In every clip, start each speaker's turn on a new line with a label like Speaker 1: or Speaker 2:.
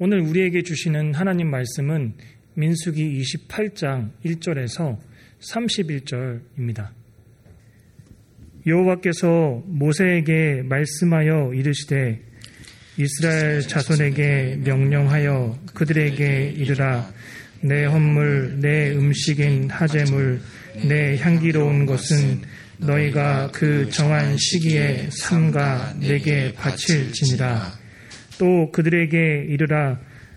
Speaker 1: 오늘 우리에게 주시는 하나님 말씀은 민수기 28장 1절에서 31절입니다. 여호와께서 모세에게 말씀하여 이르시되 이스라엘 자손에게 명령하여 그들에게 이르라. 내 헌물, 내 음식인 하제물, 내 향기로운 것은 너희가 그 정한 시기에 삼가 내게 바칠지니라. 또 그들에게 이르라.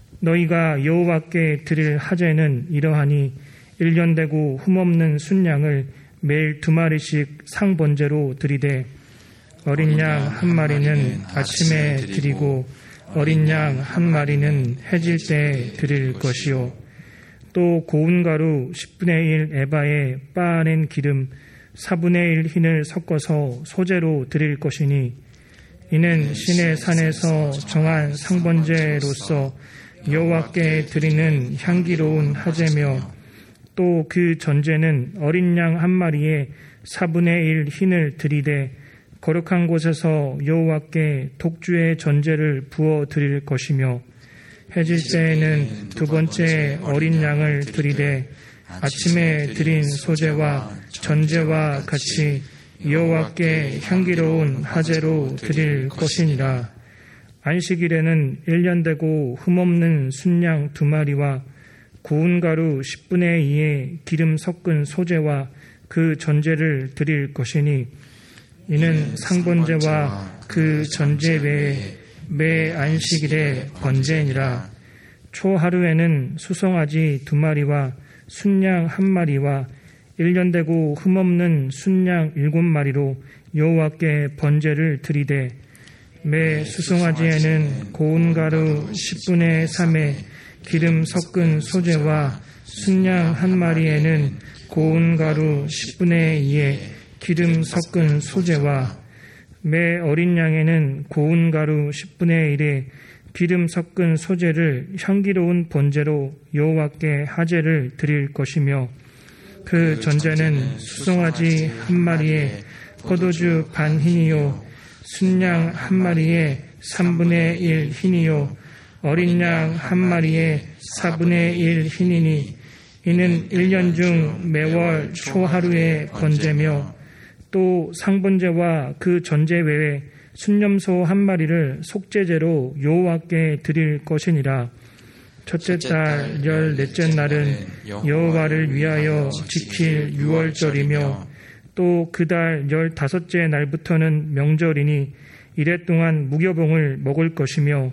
Speaker 1: 너희가 여호와께 드릴 하제는 이러하니 1년 되고 흠없는 순양을 매일 2마리씩 상번제로 드리되 어린 양 1마리는 아침에 드리고 어린 양 1마리는 해질 때 드릴 것이요. 또 고운 가루 10분의 1 에바에 빻아낸 기름 4분의 1 흰을 섞어서 소제로 드릴 것이니 이는 신의 산에서 정한 상번제로서 여호와께 드리는 향기로운 하제며 또 그 전제는 어린 양 1마리에 4분의 1 흰을 드리되 거룩한 곳에서 여호와께 독주의 전제를 부어 드릴 것이며 해질 때에는 2번째 어린 양을 드리되 아침에 드린 소제와 전제와 같이 여호와께 향기로운 하제로 드릴 것이니라. 안식일에는 1년 되고 흠없는 순양 2마리와 고운 가루 10분의 2의 기름 섞은 소제와 그 전제를 드릴 것이니 이는 상번제와 그 전제 외에 매 안식일의 번제니라. 초하루에는 수송아지 2마리와 순양 1마리와 1년 되고 흠없는 순양 7마리로 여호와께 번제를 드리되 매 수송아지에는 고운 가루 10분의 3의 기름 섞은 소제와 순양 1마리에는 고운 가루 10분의 2의 기름 섞은 소제와 매 어린 양에는 고운 가루 10분의 1의 기름 섞은 소제를 향기로운 번제로 여호와께 하제를 드릴 것이며 그 전제는 수송아지 1마리에 포도주 반 흰이요 순양 1마리에 3분의 1 흰이요 어린 양 1마리에 4분의 1 흰이니 이는 1년 중 매월 초하루의 번제며 또 상번제와 그 전제 외에 순념소 1마리를 속죄제로 여호와께 드릴 것이니라. 첫째 달 14째 날은 여호와를 위하여 지킬 6월절이며 또 그 달 15째 날부터는 명절이니 이래 동안 무교봉을 먹을 것이며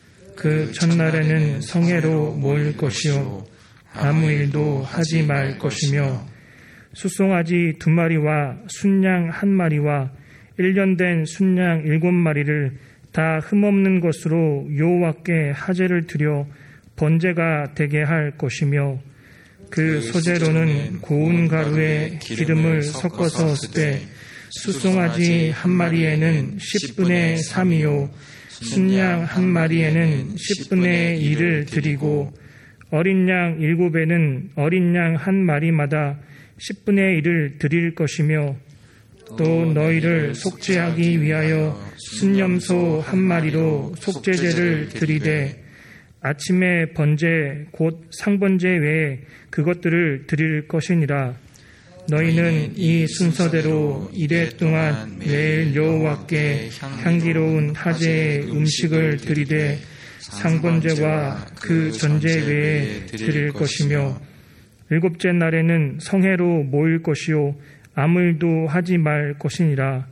Speaker 1: 그 첫날에는 성회로 모일 것이요 아무 일도 하지 말 것이며 수송아지 2마리와 순양 1마리와 1년 된 순양 7마리를 다 흠없는 것으로 여호와께 하제를 드려 번제가 되게 할 것이며 그 소제로는 고운 가루에 기름을 섞어서 쓰되 수송아지 1마리에는 10분의 3이요 순양 1마리에는 10분의 1을 드리고 어린 양 7에는 어린 양 1마리마다 10분의 1을 드릴 것이며 또 너희를 속죄하기 위하여 순념소 1마리로 속죄제를 드리되 아침에 번제 곧 상번제 외에 그것들을 드릴 것이니라. 너희는 이 순서대로 이래 동안 매일 여호와께 향기로운 하제의 음식을 드리되 상번제와 그 전제 외에 드릴 것이며 7째 날에는 성회로 모일 것이요 아무 일도 하지 말 것이니라.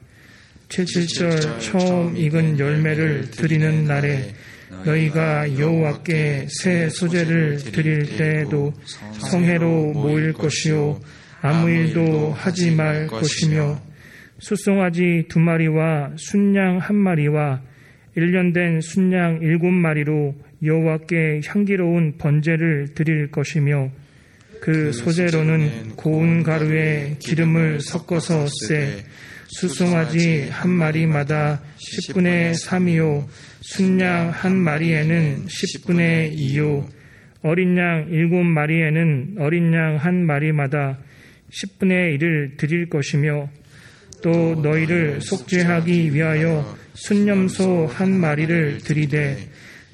Speaker 1: 7절 처음 익은 열매를 드리는 날에 너희가 여호와께 새 소제를 드릴 때에도 성회로 모일 것이요 아무 일도 하지 말 것이며 수송아지 2마리와 순양 1마리와 1년 된 순양 7마리로 여호와께 향기로운 번제를 드릴 것이며 그 소제로는 고운 가루에 기름을 섞어서 쓰되 수송아지 1마리마다 10분의 3이요 순양 1마리에는 10분의 2요 어린 양 7마리에는 어린 양 1마리마다 10분의 1을 드릴 것이며 또 너희를 속죄하기 위하여 순념소 1마리를 드리되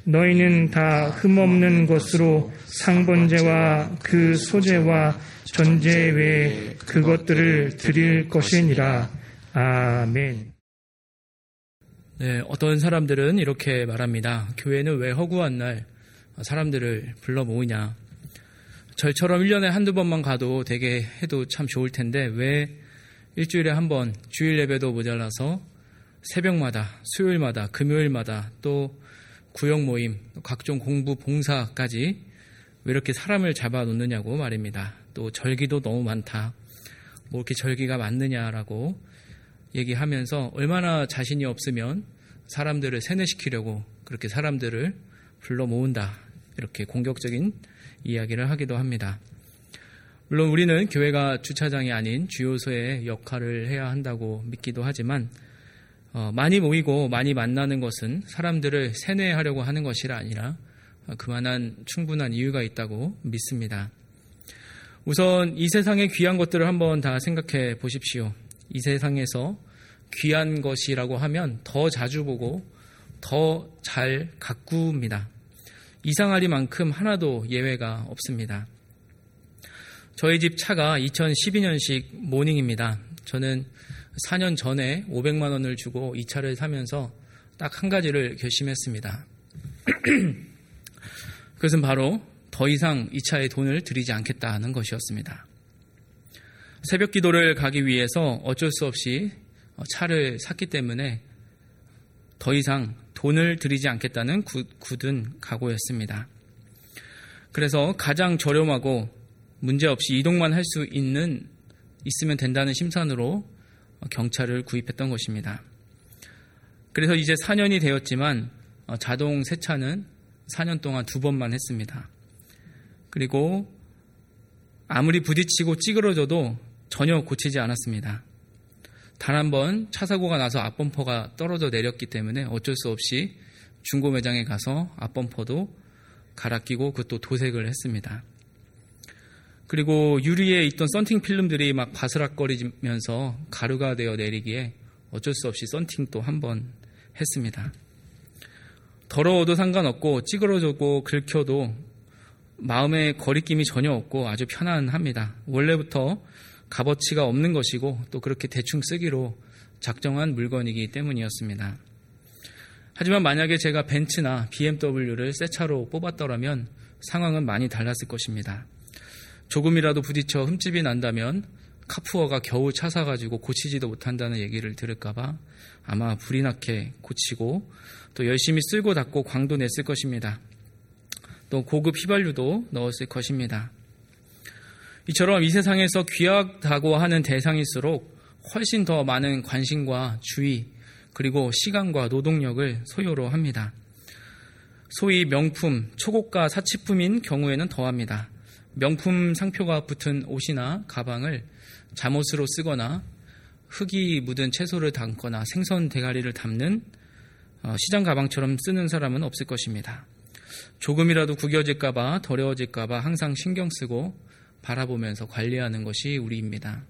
Speaker 1: 너희는 다 흠없는 것으로 상번제와 그 소제와 전제 외에 그것들을 드릴 것이니라. 아멘.
Speaker 2: 네, 어떤 사람들은 이렇게 말합니다. 교회는 왜 허구한 날 사람들을 불러 모으냐. 절처럼 1년에 한두 번만 가도 되게 해도 참 좋을 텐데 왜 일주일에 한 번 주일 예배도 모자라서 새벽마다, 수요일마다, 금요일마다 또 구역 모임, 각종 공부, 봉사까지 왜 이렇게 사람을 잡아놓느냐고 말입니다. 또 절기도 너무 많다. 뭐 이렇게 절기가 많느냐라고 얘기하면서 얼마나 자신이 없으면 사람들을 세뇌시키려고 그렇게 사람들을 불러 모은다. 이렇게 공격적인 이야기를 하기도 합니다. 물론 우리는 교회가 주차장이 아닌 주요소의 역할을 해야 한다고 믿기도 하지만 많이 모이고 많이 만나는 것은 사람들을 세뇌하려고 하는 것이 아니라 그만한 충분한 이유가 있다고 믿습니다. 우선 이 세상의 귀한 것들을 한번 다 생각해 보십시오. 이 세상에서 귀한 것이라고 하면 더 자주 보고 더 잘 가꿉니다. 이상하리만큼 하나도 예외가 없습니다. 저희 집 차가 2012년식 모닝입니다. 저는 4년 전에 500만 원을 주고 이 차를 사면서 딱 한 가지를 결심했습니다. 그것은 바로 더 이상 이 차에 돈을 들이지 않겠다는 것이었습니다. 새벽 기도를 가기 위해서 어쩔 수 없이 차를 샀기 때문에 더 이상 돈을 들이지 않겠다는 굳은 각오였습니다. 그래서 가장 저렴하고 문제없이 이동만 할 수 있으면 된다는 심산으로 경차를 구입했던 것입니다. 그래서 이제 4년이 되었지만 자동 세차는 4년 동안 2번만 했습니다. 그리고 아무리 부딪히고 찌그러져도 전혀 고치지 않았습니다. 단 한 번 차 사고가 나서 앞범퍼가 떨어져 내렸기 때문에 어쩔 수 없이 중고 매장에 가서 앞범퍼도 갈아 끼고 그것도 도색을 했습니다. 그리고 유리에 있던 썬팅 필름들이 막 바스락거리면서 가루가 되어 내리기에 어쩔 수 없이 썬팅도 한 번 했습니다. 더러워도 상관없고 찌그러져고 긁혀도 마음에 거리낌이 전혀 없고 아주 편안합니다. 원래부터 값어치가 없는 것이고 또 그렇게 대충 쓰기로 작정한 물건이기 때문이었습니다. 하지만 만약에 제가 벤츠나 BMW를 새 차로 뽑았더라면 상황은 많이 달랐을 것입니다. 조금이라도 부딪혀 흠집이 난다면 카푸어가 겨우 차 사가지고 고치지도 못한다는 얘기를 들을까봐 아마 불이 나게 고치고 또 열심히 쓸고 닦고 광도 냈을 것입니다. 또 고급 휘발유도 넣었을 것입니다. 이처럼 이 세상에서 귀하다고 하는 대상일수록 훨씬 더 많은 관심과 주의 그리고 시간과 노동력을 소요로 합니다. 소위 명품, 초고가 사치품인 경우에는 더합니다. 명품 상표가 붙은 옷이나 가방을 잠옷으로 쓰거나 흙이 묻은 채소를 담거나 생선 대가리를 담는 시장 가방처럼 쓰는 사람은 없을 것입니다. 조금이라도 구겨질까봐 더러워질까봐 항상 신경 쓰고 바라보면서 관리하는 것이 우리입니다.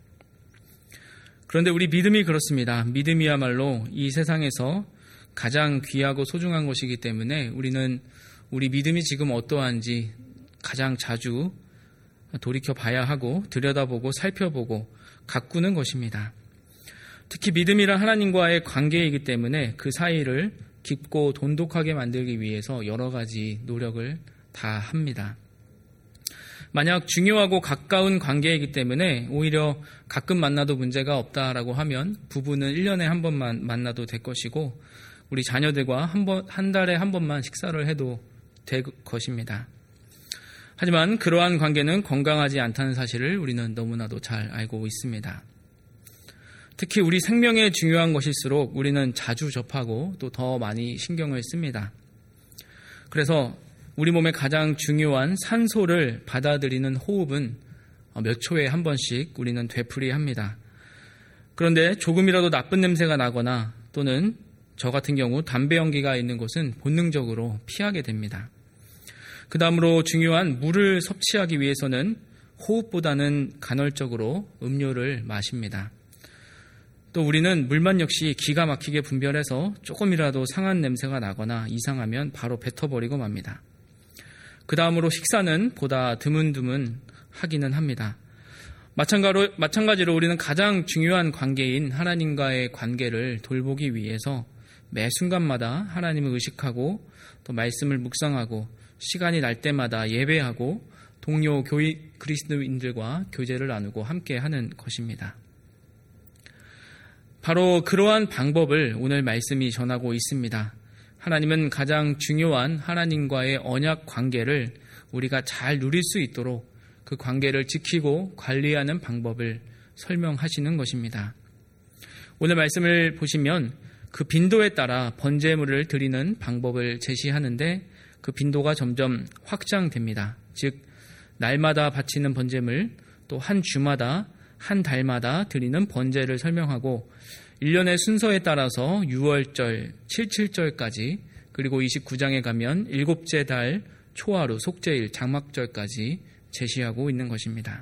Speaker 2: 그런데 우리 믿음이 그렇습니다. 믿음이야말로 이 세상에서 가장 귀하고 소중한 것이기 때문에 우리는 우리 믿음이 지금 어떠한지 가장 자주 돌이켜 봐야 하고 들여다보고 살펴보고 가꾸는 것입니다. 특히 믿음이란 하나님과의 관계이기 때문에 그 사이를 깊고 돈독하게 만들기 위해서 여러 가지 노력을 다 합니다. 만약 중요하고 가까운 관계이기 때문에 오히려 가끔 만나도 문제가 없다라고 하면 부부는 1년에 한 번만 만나도 될 것이고 우리 자녀들과 한 달에 한 번만 식사를 해도 될 것입니다. 하지만 그러한 관계는 건강하지 않다는 사실을 우리는 너무나도 잘 알고 있습니다. 특히 우리 생명에 중요한 것일수록 우리는 자주 접하고 또 더 많이 신경을 씁니다. 그래서 우리 몸에 가장 중요한 산소를 받아들이는 호흡은 몇 초에 한 번씩 우리는 되풀이합니다. 그런데 조금이라도 나쁜 냄새가 나거나 또는 저 같은 경우 담배 연기가 있는 곳은 본능적으로 피하게 됩니다. 그 다음으로 중요한 물을 섭취하기 위해서는 호흡보다는 간헐적으로 음료를 마십니다. 또 우리는 물만 역시 기가 막히게 분별해서 조금이라도 상한 냄새가 나거나 이상하면 바로 뱉어버리고 맙니다. 그 다음으로 식사는 보다 드문드문 하기는 합니다. 마찬가지로 우리는 가장 중요한 관계인 하나님과의 관계를 돌보기 위해서 매 순간마다 하나님을 의식하고 또 말씀을 묵상하고 시간이 날 때마다 예배하고 동료 그리스도인들과 교제를 나누고 함께하는 것입니다. 바로 그러한 방법을 오늘 말씀이 전하고 있습니다. 하나님은 가장 중요한 하나님과의 언약 관계를 우리가 잘 누릴 수 있도록 그 관계를 지키고 관리하는 방법을 설명하시는 것입니다. 오늘 말씀을 보시면 그 빈도에 따라 번제물을 드리는 방법을 제시하는데 그 빈도가 점점 확장됩니다. 즉 날마다 바치는 번제물, 또 한 주마다 한 달마다 드리는 번제를 설명하고 1년의 순서에 따라서 6월절, 77절까지 그리고 29장에 가면 7째 달, 초하루, 속죄일, 장막절까지 제시하고 있는 것입니다.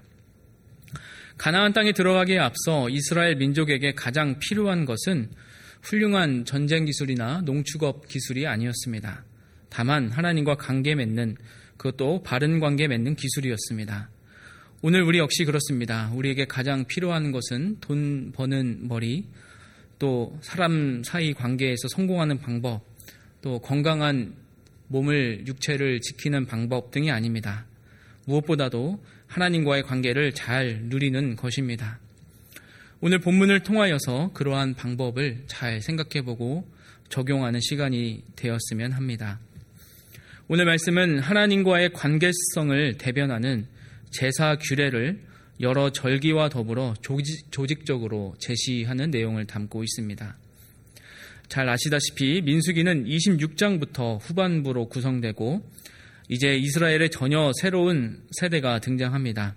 Speaker 2: 가나안 땅에 들어가기에 앞서 이스라엘 민족에게 가장 필요한 것은 훌륭한 전쟁 기술이나 농축업 기술이 아니었습니다. 다만 하나님과 관계 맺는, 그것도 바른 관계 맺는 기술이었습니다. 오늘 우리 역시 그렇습니다. 우리에게 가장 필요한 것은 돈 버는 머리, 또 사람 사이 관계에서 성공하는 방법, 또 건강한 몸을, 육체를 지키는 방법 등이 아닙니다. 무엇보다도 하나님과의 관계를 잘 누리는 것입니다. 오늘 본문을 통하여서 그러한 방법을 잘 생각해보고 적용하는 시간이 되었으면 합니다. 오늘 말씀은 하나님과의 관계성을 대변하는 제사 규례를 여러 절기와 더불어 조직적으로 제시하는 내용을 담고 있습니다. 잘 아시다시피 민수기는 26장부터 후반부로 구성되고 이제 이스라엘의 전혀 새로운 세대가 등장합니다.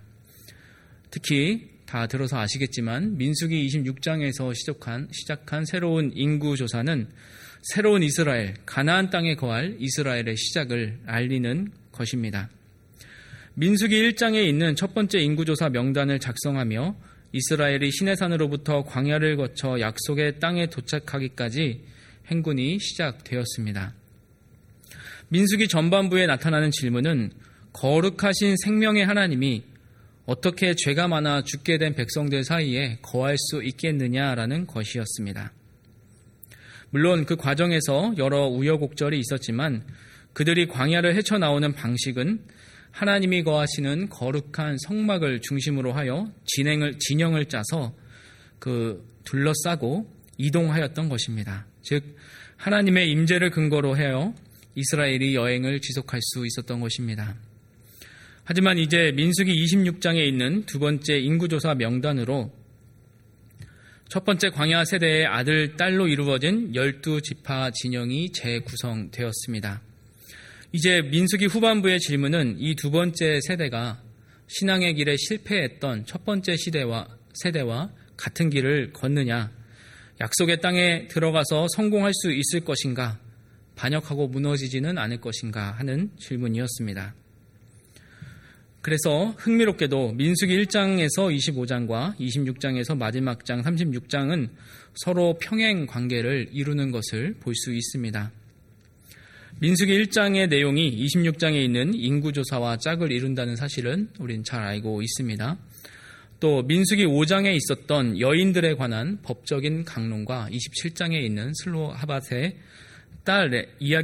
Speaker 2: 특히 다 들어서 아시겠지만 민수기 26장에서 시작한 새로운 인구조사는 새로운 이스라엘, 가나안 땅에 거할 이스라엘의 시작을 알리는 것입니다. 민수기 1장에 있는 첫 번째 인구조사 명단을 작성하며 이스라엘이 시내산으로부터 광야를 거쳐 약속의 땅에 도착하기까지 행군이 시작되었습니다. 민수기 전반부에 나타나는 질문은 거룩하신 생명의 하나님이 어떻게 죄가 많아 죽게 된 백성들 사이에 거할 수 있겠느냐라는 것이었습니다. 물론 그 과정에서 여러 우여곡절이 있었지만 그들이 광야를 헤쳐나오는 방식은 하나님이 거하시는 거룩한 성막을 중심으로 하여 진영을 짜서 둘러싸고 이동하였던 것입니다. 즉 하나님의 임재를 근거로 하여 이스라엘이 여행을 지속할 수 있었던 것입니다. 하지만 이제 민수기 26장에 있는 두 번째 인구조사 명단으로 첫 번째 광야 세대의 아들, 딸로 이루어진 12지파 진영이 재구성되었습니다. 이제 민수기 후반부의 질문은 이 두 번째 세대가 신앙의 길에 실패했던 첫 번째 세대와 같은 길을 걷느냐, 약속의 땅에 들어가서 성공할 수 있을 것인가, 반역하고 무너지지는 않을 것인가 하는 질문이었습니다. 그래서 흥미롭게도 민수기 1장에서 25장과 26장에서 마지막 장 36장은 서로 평행 관계를 이루는 것을 볼 수 있습니다. 민수기 1장의 내용이 26장에 있는 인구조사와 짝을 이룬다는 사실은 우린 잘 알고 있습니다. 또 민수기 5장에 있었던 여인들에 관한 법적인 강론과 27장에 있는 슬로브앗의 딸의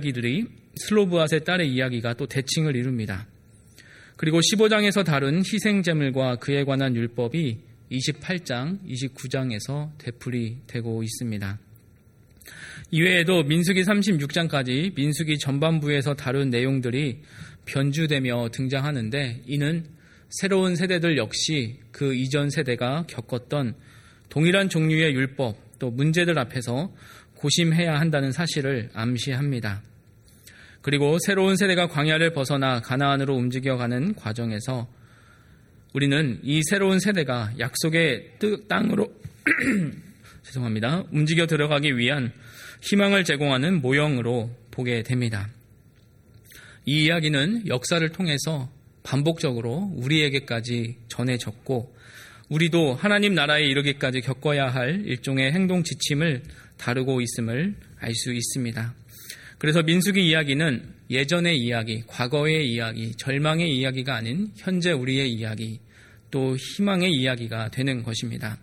Speaker 2: 이야기가 또 대칭을 이룹니다. 그리고 15장에서 다룬 희생제물과 그에 관한 율법이 28장, 29장에서 되풀이되고 있습니다. 이외에도 민수기 36장까지 민수기 전반부에서 다룬 내용들이 변주되며 등장하는데 이는 새로운 세대들 역시 그 이전 세대가 겪었던 동일한 종류의 율법 또 문제들 앞에서 고심해야 한다는 사실을 암시합니다. 그리고 새로운 세대가 광야를 벗어나 가나안으로 움직여가는 과정에서 우리는 이 새로운 세대가 약속의 땅으로 움직여 들어가기 위한 희망을 제공하는 모형으로 보게 됩니다. 이 이야기는 역사를 통해서 반복적으로 우리에게까지 전해졌고 우리도 하나님 나라에 이르기까지 겪어야 할 일종의 행동 지침을 다루고 있음을 알 수 있습니다. 그래서 민수기 이야기는 예전의 이야기, 과거의 이야기, 절망의 이야기가 아닌 현재 우리의 이야기, 또 희망의 이야기가 되는 것입니다.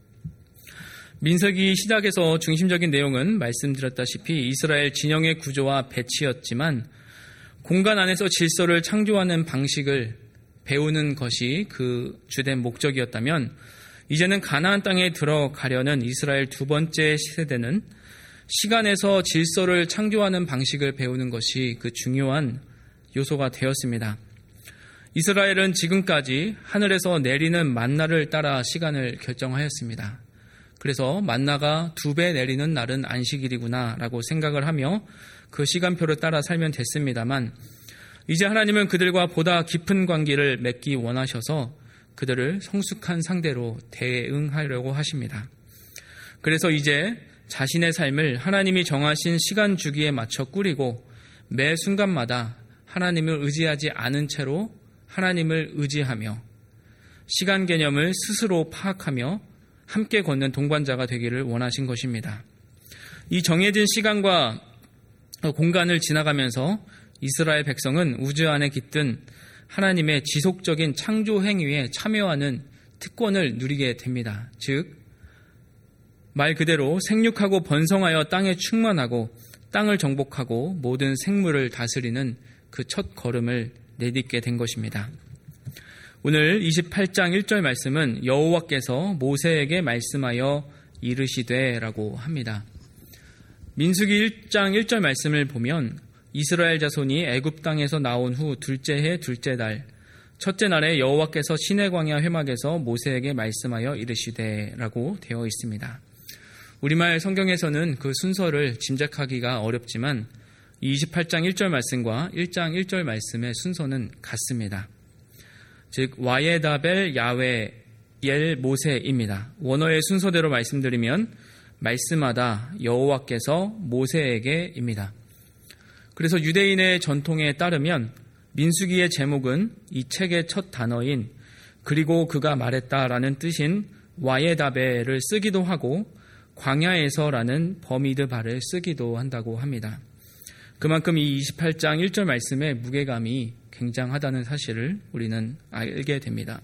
Speaker 2: 민수기 시작에서 중심적인 내용은 말씀드렸다시피 이스라엘 진영의 구조와 배치였지만 공간 안에서 질서를 창조하는 방식을 배우는 것이 그 주된 목적이었다면 이제는 가나안 땅에 들어가려는 이스라엘 두 번째 세대는 시간에서 질서를 창조하는 방식을 배우는 것이 그 중요한 요소가 되었습니다. 이스라엘은 지금까지 하늘에서 내리는 만나를 따라 시간을 결정하였습니다. 그래서 만나가 2배 내리는 날은 안식일이구나 라고 생각을 하며 그 시간표를 따라 살면 됐습니다만 이제 하나님은 그들과 보다 깊은 관계를 맺기 원하셔서 그들을 성숙한 상대로 대응하려고 하십니다. 그래서 이제 자신의 삶을 하나님이 정하신 시간 주기에 맞춰 꾸리고 매 순간마다 하나님을 의지하지 않은 채로 하나님을 의지하며 시간 개념을 스스로 파악하며 함께 걷는 동반자가 되기를 원하신 것입니다. 이 정해진 시간과 공간을 지나가면서 이스라엘 백성은 우주 안에 깃든 하나님의 지속적인 창조 행위에 참여하는 특권을 누리게 됩니다. 즉, 말 그대로 생육하고 번성하여 땅에 충만하고 땅을 정복하고 모든 생물을 다스리는 그 첫 걸음을 내딛게 된 것입니다. 오늘 28장 1절 말씀은 여호와께서 모세에게 말씀하여 이르시되 라고 합니다. 민수기 1장 1절 말씀을 보면 이스라엘 자손이 애굽 땅에서 나온 후 둘째 해 둘째 달 첫째 날에 여호와께서 시내 광야 회막에서 모세에게 말씀하여 이르시되 라고 되어 있습니다. 우리말 성경에서는 그 순서를 짐작하기가 어렵지만 28장 1절 말씀과 1장 1절 말씀의 순서는 같습니다. 즉 와예다벨 야외 엘 모세입니다. 원어의 순서대로 말씀드리면 말씀하다 여호와께서 모세에게입니다. 그래서 유대인의 전통에 따르면 민수기의 제목은 이 책의 첫 단어인 그리고 그가 말했다라는 뜻인 와예다벨을 쓰기도 하고 광야에서라는 버미드바를 쓰기도 한다고 합니다. 그만큼 이 28장 1절 말씀의 무게감이 굉장하다는 사실을 우리는 알게 됩니다.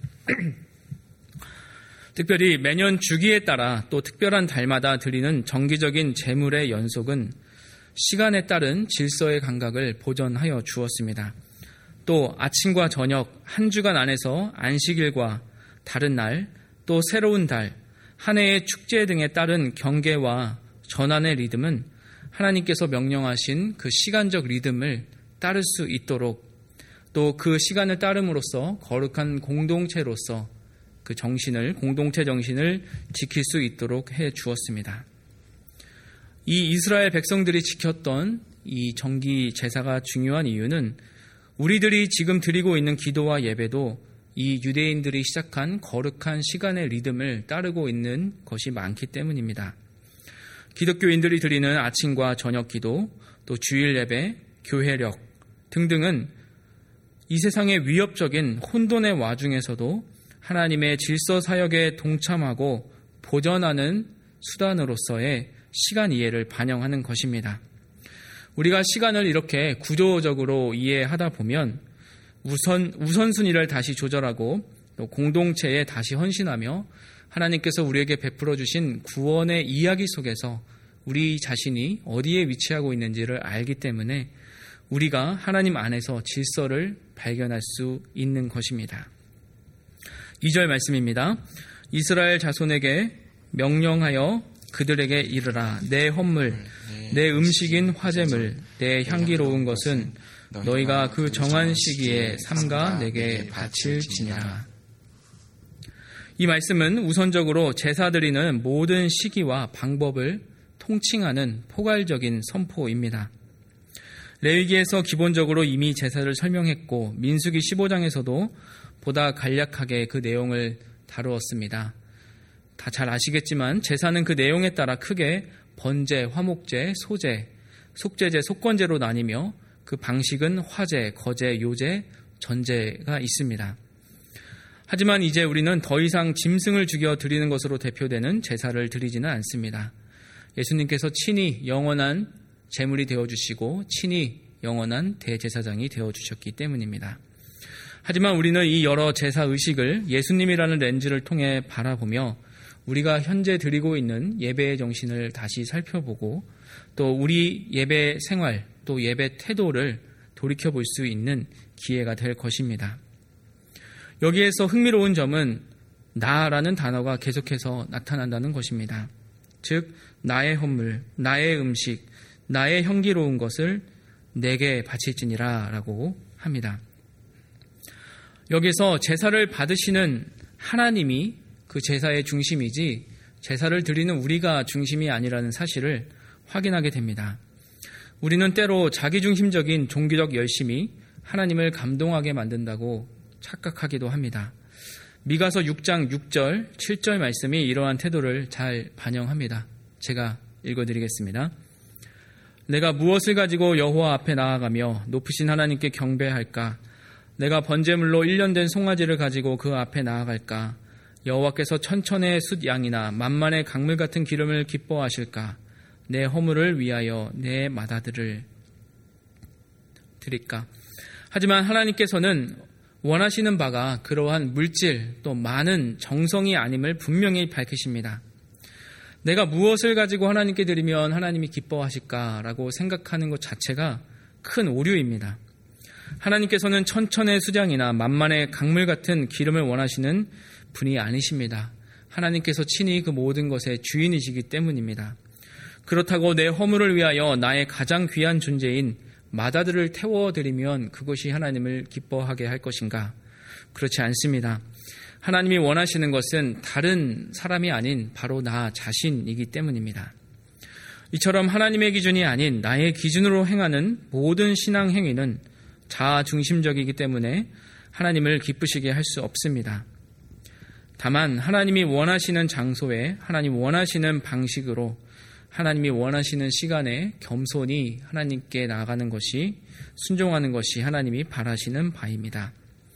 Speaker 2: 특별히 매년 주기에 따라 또 특별한 달마다 드리는 정기적인 제물의 연속은 시간에 따른 질서의 감각을 보존하여 주었습니다. 또 아침과 저녁 한 주간 안에서 안식일과 다른 날, 또 새로운 달, 한 해의 축제 등에 따른 경계와 전환의 리듬은 하나님께서 명령하신 그 시간적 리듬을 따를 수 있도록 또 그 시간을 따름으로써 거룩한 공동체로서 그 정신을, 공동체 정신을 지킬 수 있도록 해 주었습니다. 이 이스라엘 백성들이 지켰던 이 정기 제사가 중요한 이유는 우리들이 지금 드리고 있는 기도와 예배도 이 유대인들이 시작한 거룩한 시간의 리듬을 따르고 있는 것이 많기 때문입니다. 기독교인들이 드리는 아침과 저녁 기도, 또 주일 예배, 교회력 등등은 이 세상의 위협적인 혼돈의 와중에서도 하나님의 질서 사역에 동참하고 보전하는 수단으로서의 시간 이해를 반영하는 것입니다. 우리가 시간을 이렇게 구조적으로 이해하다 보면 우선순위를 다시 조절하고 또 공동체에 다시 헌신하며 하나님께서 우리에게 베풀어 주신 구원의 이야기 속에서 우리 자신이 어디에 위치하고 있는지를 알기 때문에 우리가 하나님 안에서 질서를 발견할 수 있는 것입니다. 2절 말씀입니다. 이스라엘 자손에게 명령하여 그들에게 이르라. 내 헌물, 내 음식인 화제물, 내 향기로운 것은 너희가 그 정한 시기에 삼가 내게 바칠지니라. 이 말씀은 우선적으로 제사 드리는 모든 시기와 방법을 통칭하는 포괄적인 선포입니다. 레위기에서 기본적으로 이미 제사를 설명했고 민수기 15장에서도 보다 간략하게 그 내용을 다루었습니다. 다 잘 아시겠지만 제사는 그 내용에 따라 크게 번제, 화목제, 소제, 속제제, 속건제로 나뉘며 그 방식은 화제, 거제, 요제, 전제가 있습니다. 하지만 이제 우리는 더 이상 짐승을 죽여 드리는 것으로 대표되는 제사를 드리지는 않습니다. 예수님께서 친히 영원한 제물이 되어주시고 친히 영원한 대제사장이 되어주셨기 때문입니다. 하지만 우리는 이 여러 제사 의식을 예수님이라는 렌즈를 통해 바라보며 우리가 현재 드리고 있는 예배의 정신을 다시 살펴보고 또 우리 예배 생활 또 예배 태도를 돌이켜볼 수 있는 기회가 될 것입니다. 여기에서 흥미로운 점은 나라는 단어가 계속해서 나타난다는 것입니다. 즉 나의 헌물, 나의 음식, 나의 향기로운 것을 내게 바칠지니라 라고 합니다. 여기서 제사를 받으시는 하나님이 그 제사의 중심이지 제사를 드리는 우리가 중심이 아니라는 사실을 확인하게 됩니다. 우리는 때로 자기중심적인 종교적 열심이 하나님을 감동하게 만든다고 착각하기도 합니다. 미가서 6장 6절, 7절 말씀이 이러한 태도를 잘 반영합니다. 제가 읽어드리겠습니다. 내가 무엇을 가지고 여호와 앞에 나아가며 높으신 하나님께 경배할까? 내가 번제물로 1년 된 송아지를 가지고 그 앞에 나아갈까? 여호와께서 천천의 숫양이나 만만의 강물 같은 기름을 기뻐하실까? 내 허물을 위하여 내 마다들을 드릴까? 하지만 하나님께서는 원하시는 바가 그러한 물질 또 많은 정성이 아님을 분명히 밝히십니다. 내가 무엇을 가지고 하나님께 드리면 하나님이 기뻐하실까라고 생각하는 것 자체가 큰 오류입니다. 하나님께서는 천천의 수장이나 만만의 강물 같은 기름을 원하시는 분이 아니십니다. 하나님께서 친히 그 모든 것의 주인이시기 때문입니다. 그렇다고 내 허물을 위하여 나의 가장 귀한 존재인 마다들을 태워드리면 그것이 하나님을 기뻐하게 할 것인가? 그렇지 않습니다. 하나님이 원하시는 것은 다른 사람이 아닌 바로 나 자신이기 때문입니다. 이처럼 하나님의 기준이 아닌 나의 기준으로 행하는 모든 신앙 행위는 자아 중심적이기 때문에 하나님을 기쁘시게 할 수 없습니다. 다만 하나님이 원하시는 장소에 하나님 원하시는 방식으로 하나님이 원하시는 시간에 겸손히 하나님께 나아가는 것이 순종하는 것이 하나님이 바라시는 바입니다.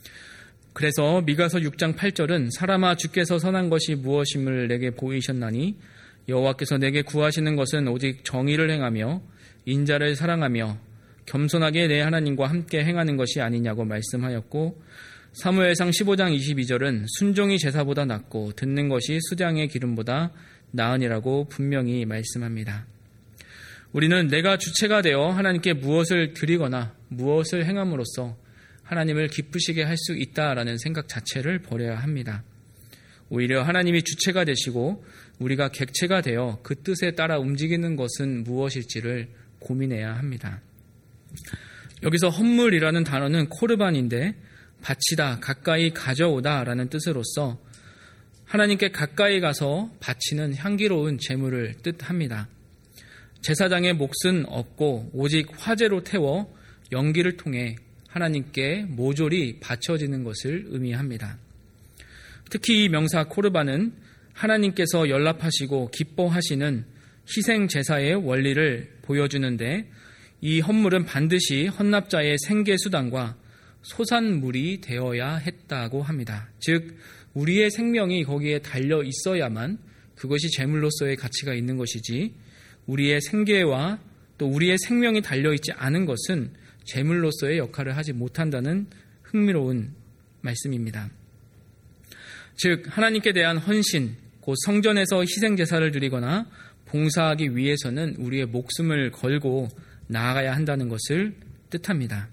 Speaker 2: 그래서 미가서 6장 8절은 사람아 주께서 선한 것이 무엇임을 내게 보이셨나니 여호와께서 내게 구하시는 것은 오직 정의를 행하며 인자를 사랑하며 겸손하게 내 하나님과 함께 행하는 것이 아니냐고 말씀하였고 사무엘상 15장 22절은 순종이 제사보다 낫고 듣는 것이 수장의 기름보다 나으니라고 분명히 말씀합니다. 우리는 내가 주체가 되어 하나님께 무엇을 드리거나 무엇을 행함으로써 하나님을 기쁘시게 할 수 있다라는 생각 자체를 버려야 합니다. 오히려 하나님이 주체가 되시고 우리가 객체가 되어 그 뜻에 따라 움직이는 것은 무엇일지를 고민해야 합니다. 여기서 헌물이라는 단어는 코르반인데 바치다, 가까이 가져오다 라는 뜻으로서 하나님께 가까이 가서 바치는 향기로운 제물을 뜻합니다. 제사장의 몫은 없고 오직 화제로 태워 연기를 통해 하나님께 모조리 바쳐지는 것을 의미합니다. 특히 이 명사 코르반은 하나님께서 연락하시고 기뻐하시는 희생 제사의 원리를 보여주는데 이 헌물은 반드시 헌납자의 생계 수단과 소산물이 되어야 했다고 합니다. 즉 우리의 생명이 거기에 달려 있어야만 그것이 제물로서의 가치가 있는 것이지 우리의 생계와 또 우리의 생명이 달려있지 않은 것은 제물로서의 역할을 하지 못한다는 흥미로운 말씀입니다. 즉 하나님께 대한 헌신, 곧 성전에서 희생제사를 드리거나 봉사하기 위해서는 우리의 목숨을 걸고 나아가야 한다는 것을 뜻합니다.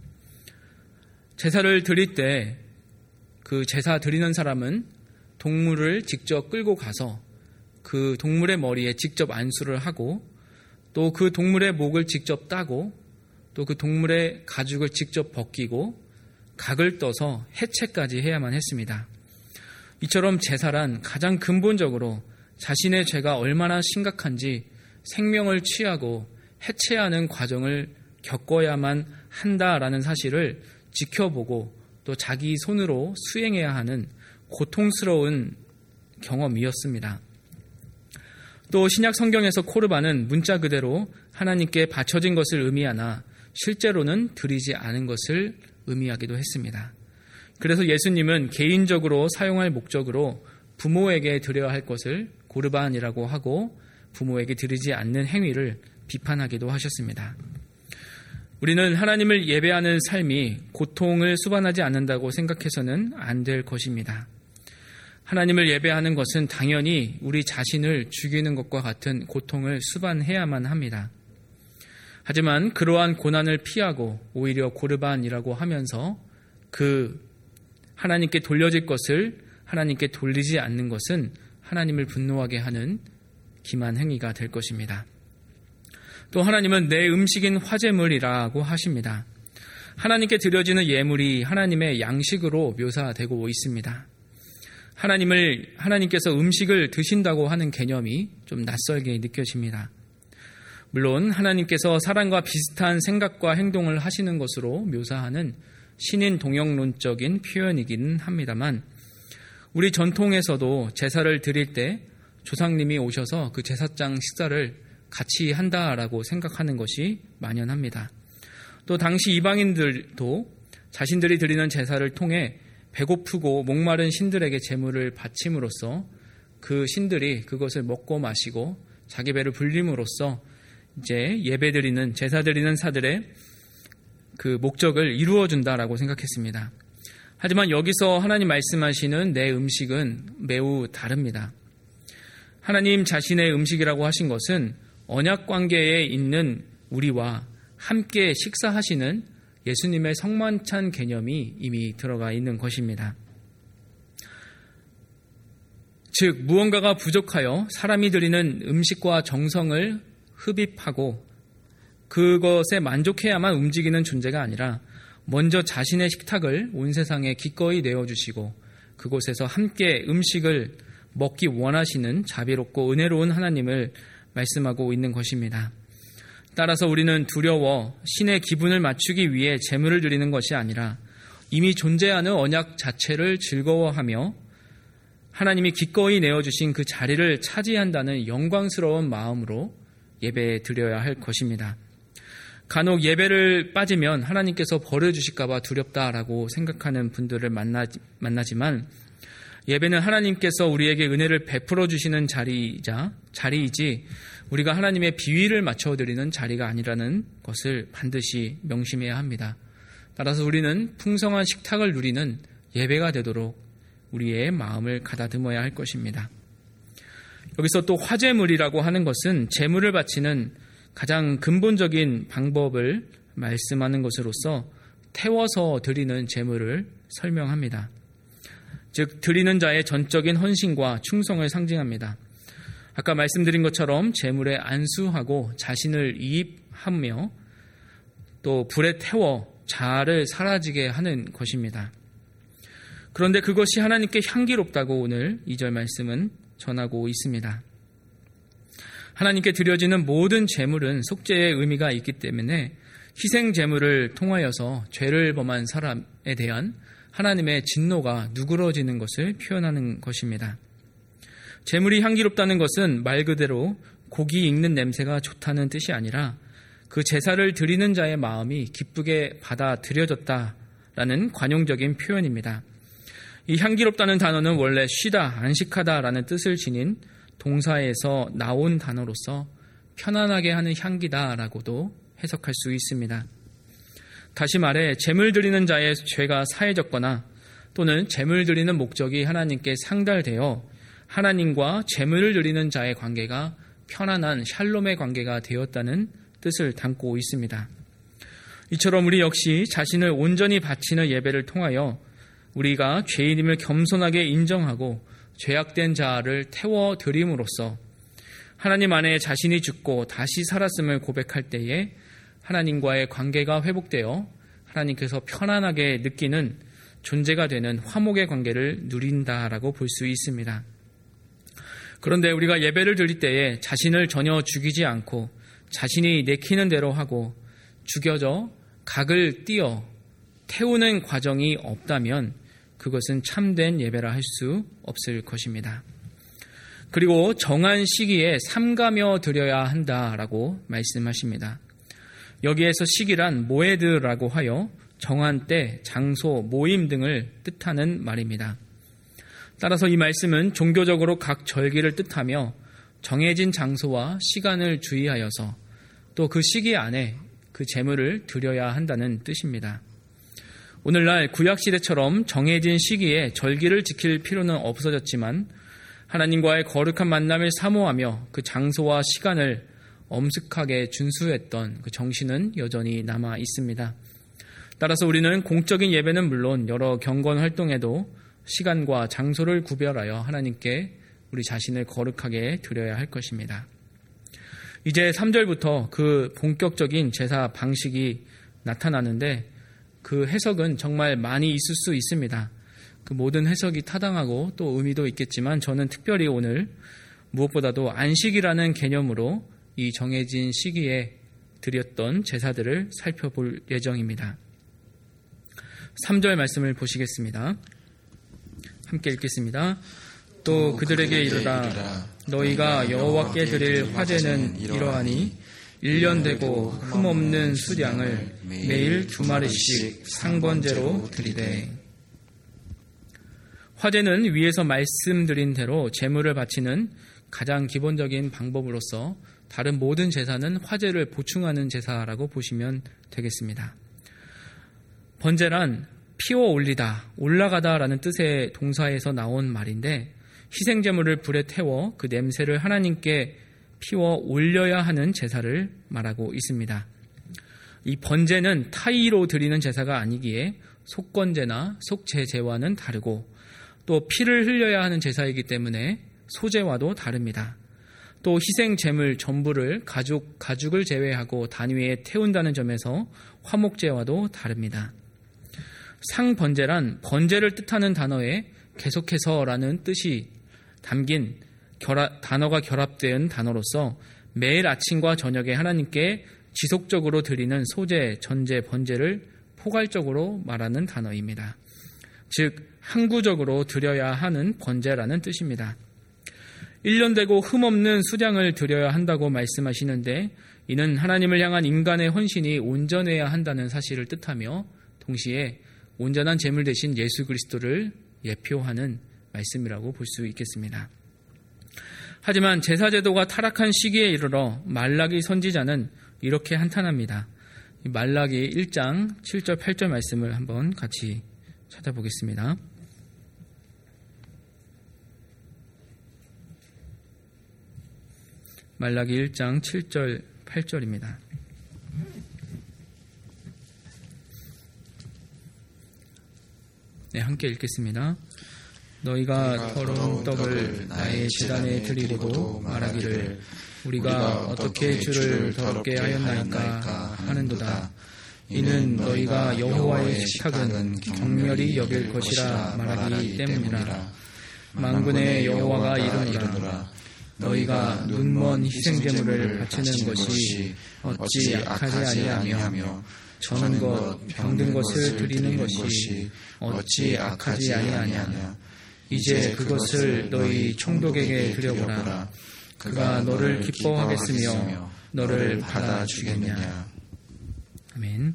Speaker 2: 제사를 드릴 때 그 제사 드리는 사람은 동물을 직접 끌고 가서 그 동물의 머리에 직접 안수를 하고 또 그 동물의 목을 직접 따고 또 그 동물의 가죽을 직접 벗기고 각을 떠서 해체까지 해야만 했습니다. 이처럼 제사란 가장 근본적으로 자신의 죄가 얼마나 심각한지 생명을 취하고 해체하는 과정을 겪어야만 한다라는 사실을 지켜보고 또 자기 손으로 수행해야 하는 고통스러운 경험이었습니다. 또 신약 성경에서 코르반은 문자 그대로 하나님께 바쳐진 것을 의미하나 실제로는 드리지 않은 것을 의미하기도 했습니다. 그래서 예수님은 개인적으로 사용할 목적으로 부모에게 드려야 할 것을 고르반이라고 하고 부모에게 드리지 않는 행위를 비판하기도 하셨습니다. 우리는 하나님을 예배하는 삶이 고통을 수반하지 않는다고 생각해서는 안 될 것입니다. 하나님을 예배하는 것은 당연히 우리 자신을 죽이는 것과 같은 고통을 수반해야만 합니다. 하지만 그러한 고난을 피하고 오히려 고르반이라고 하면서 그 하나님께 돌려질 것을 하나님께 돌리지 않는 것은 하나님을 분노하게 하는 기만 행위가 될 것입니다. 또 하나님은 내 음식인 화제물이라고 하십니다. 하나님께 드려지는 예물이 하나님의 양식으로 묘사되고 있습니다. 하나님께서 음식을 드신다고 하는 개념이 좀 낯설게 느껴집니다. 물론 하나님께서 사람과 비슷한 생각과 행동을 하시는 것으로 묘사하는 신인 동영론적인 표현이기는 합니다만 우리 전통에서도 제사를 드릴 때 조상님이 오셔서 그 제사장 식사를 같이 한다라고 생각하는 것이 만연합니다. 또 당시 이방인들도 자신들이 드리는 제사를 통해 배고프고 목마른 신들에게 제물을 바침으로써 그 신들이 그것을 먹고 마시고 자기 배를 불림으로써 이제 예배드리는 제사드리는 사들의 그 목적을 이루어준다라고 생각했습니다. 하지만 여기서 하나님 말씀하시는 내 음식은 매우 다릅니다. 하나님 자신의 음식이라고 하신 것은 언약 관계에 있는 우리와 함께 식사하시는 예수님의 성만찬 개념이 이미 들어가 있는 것입니다. 즉 무언가가 부족하여 사람이 드리는 음식과 정성을 흡입하고 그것에 만족해야만 움직이는 존재가 아니라 먼저 자신의 식탁을 온 세상에 기꺼이 내어주시고 그곳에서 함께 음식을 먹기 원하시는 자비롭고 은혜로운 하나님을 말씀하고 있는 것입니다. 따라서 우리는 두려워 신의 기분을 맞추기 위해 제물을 드리는 것이 아니라 이미 존재하는 언약 자체를 즐거워하며 하나님이 기꺼이 내어주신 그 자리를 차지한다는 영광스러운 마음으로 예배 드려야 할 것입니다. 간혹 예배를 빠지면 하나님께서 버려주실까 봐 두렵다라고 생각하는 분들을 만나지만 예배는 하나님께서 우리에게 은혜를 베풀어 주시는 자리이지 우리가 하나님의 비위를 맞춰드리는 자리가 아니라는 것을 반드시 명심해야 합니다. 따라서 우리는 풍성한 식탁을 누리는 예배가 되도록 우리의 마음을 가다듬어야 할 것입니다. 여기서 또 화제물이라고 하는 것은 제물을 바치는 가장 근본적인 방법을 말씀하는 것으로서 태워서 드리는 제물을 설명합니다. 즉 드리는 자의 전적인 헌신과 충성을 상징합니다. 아까 말씀드린 것처럼 제물에 안수하고 자신을 이입하며 또 불에 태워 자아를 사라지게 하는 것입니다. 그런데 그것이 하나님께 향기롭다고 오늘 2절 말씀은 전하고 있습니다. 하나님께 드려지는 모든 제물은 속죄의 의미가 있기 때문에 희생 제물을 통하여서 죄를 범한 사람에 대한 하나님의 진노가 누그러지는 것을 표현하는 것입니다. 제물이 향기롭다는 것은 말 그대로 고기 익는 냄새가 좋다는 뜻이 아니라 그 제사를 드리는 자의 마음이 기쁘게 받아들여졌다라는 관용적인 표현입니다. 이 향기롭다는 단어는 원래 쉬다, 안식하다라는 뜻을 지닌 동사에서 나온 단어로서 편안하게 하는 향기다라고도 해석할 수 있습니다. 다시 말해 제물 드리는 자의 죄가 사해졌거나 또는 제물 드리는 목적이 하나님께 상달되어 하나님과 제물을 드리는 자의 관계가 편안한 샬롬의 관계가 되었다는 뜻을 담고 있습니다. 이처럼 우리 역시 자신을 온전히 바치는 예배를 통하여 우리가 죄인임을 겸손하게 인정하고 죄악된 자를 태워드림으로써 하나님 안에 자신이 죽고 다시 살았음을 고백할 때에 하나님과의 관계가 회복되어 하나님께서 편안하게 느끼는 존재가 되는 화목의 관계를 누린다라고 볼 수 있습니다. 그런데 우리가 예배를 드릴 때에 자신을 전혀 죽이지 않고 자신이 내키는 대로 하고 죽여져 각을 띄어 태우는 과정이 없다면 그것은 참된 예배라 할 수 없을 것입니다. 그리고 정한 시기에 삼가며 드려야 한다라고 말씀하십니다. 여기에서 시기란 모에드라고 하여 정한 때, 장소, 모임 등을 뜻하는 말입니다. 따라서 이 말씀은 종교적으로 각 절기를 뜻하며 정해진 장소와 시간을 주의하여서 또 그 시기 안에 그 제물을 드려야 한다는 뜻입니다. 오늘날 구약시대처럼 정해진 시기에 절기를 지킬 필요는 없어졌지만 하나님과의 거룩한 만남을 사모하며 그 장소와 시간을 엄숙하게 준수했던 그 정신은 여전히 남아 있습니다. 따라서 우리는 공적인 예배는 물론 여러 경건 활동에도 시간과 장소를 구별하여 하나님께 우리 자신을 거룩하게 드려야 할 것입니다. 이제 3절부터 그 본격적인 제사 방식이 나타나는데 그 해석은 정말 많이 있을 수 있습니다. 그 모든 해석이 타당하고 또 의미도 있겠지만 저는 특별히 오늘 무엇보다도 안식이라는 개념으로 이 정해진 시기에 드렸던 제사들을 살펴볼 예정입니다. 3절 말씀을 보시겠습니다. 함께 읽겠습니다. 또 그들에게 이르라 너희가 여호와께 드릴 화제는 이러하니 1년 되고 흠없는 수량을 매일 2마리씩 상번제로 드리되. 화제는 위에서 말씀드린 대로 제물을 바치는 가장 기본적인 방법으로서 다른 모든 제사는 화제를 보충하는 제사라고 보시면 되겠습니다. 번제란 피워 올리다, 올라가다라는 뜻의 동사에서 나온 말인데 희생제물을 불에 태워 그 냄새를 하나님께 피워 올려야 하는 제사를 말하고 있습니다. 이 번제는 타이로 드리는 제사가 아니기에 속건제나 속제제와는 다르고 또 피를 흘려야 하는 제사이기 때문에 소제와도 다릅니다. 또 희생제물 전부를 가죽을 제외하고 단위에 태운다는 점에서 화목제와도 다릅니다. 상번제란 번제를 뜻하는 단어에 계속해서라는 뜻이 담긴 단어가 결합된 단어로서 매일 아침과 저녁에 하나님께 지속적으로 드리는 소제, 전제, 번제를 포괄적으로 말하는 단어입니다. 즉 항구적으로 드려야 하는 번제라는 뜻입니다. 1년 되고 흠없는 수량을 드려야 한다고 말씀하시는데 이는 하나님을 향한 인간의 헌신이 온전해야 한다는 사실을 뜻하며 동시에 온전한 제물 대신 예수 그리스도를 예표하는 말씀이라고 볼 수 있겠습니다. 하지만 제사제도가 타락한 시기에 이르러 말라기 선지자는 이렇게 한탄합니다. 말라기 1장 7절 8절 말씀을 한번 같이 찾아보겠습니다. 말라기 1장 7절 8절입니다. 네, 함께 읽겠습니다. 너희가 더러운 떡을 나의 제단에 드리려고 말하기를 우리가 어떻게 주를 더럽게 하였나이까 하는도다. 이는 너희가 여호와의 식탁은 경멸히 여길 것이라 말하기 때문이라. 만군의 여호와가 이르노라. 너희가 눈먼 희생제물을 바치는 것이 어찌 악하지 아니하며 저는 것 병든 것을 드리는 것이 어찌 악하지 아니하냐. 이제 그것을 너희 총독에게 드려보라. 그가 너를 기뻐하겠으며 너를 받아주겠냐. 아멘.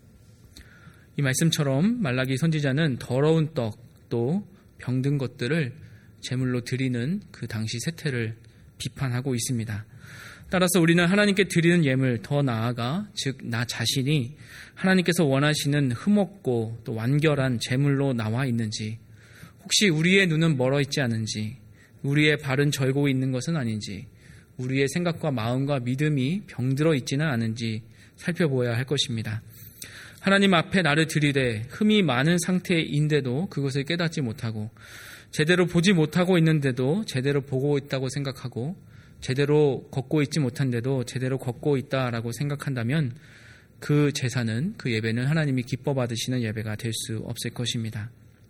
Speaker 2: 이 말씀처럼 말라기 선지자는 더러운 떡 또 병든 것들을 제물로 드리는 그 당시 세태를 비판하고 있습니다. 따라서 우리는 하나님께 드리는 예물, 더 나아가 즉 나 자신이 하나님께서 원하시는 흠없고 또 완결한 제물로 나와 있는지, 혹시 우리의 눈은 멀어 있지 않은지, 우리의 발은 절고 있는 것은 아닌지, 우리의 생각과 마음과 믿음이 병들어 있지는 않은지 살펴보아야 할 것입니다. 하나님 앞에 나를 드리되 흠이 많은 상태인데도 그것을 깨닫지 못하고, 제대로 보지 못하고 있는데도 제대로 보고 있다고 생각하고, 제대로 걷고 있지 못한데도 제대로 걷고 있다라고 생각한다면 그 제사는, 그 예배는 하나님이 기뻐 받으시는 예배가 될 수 없을 것입니다.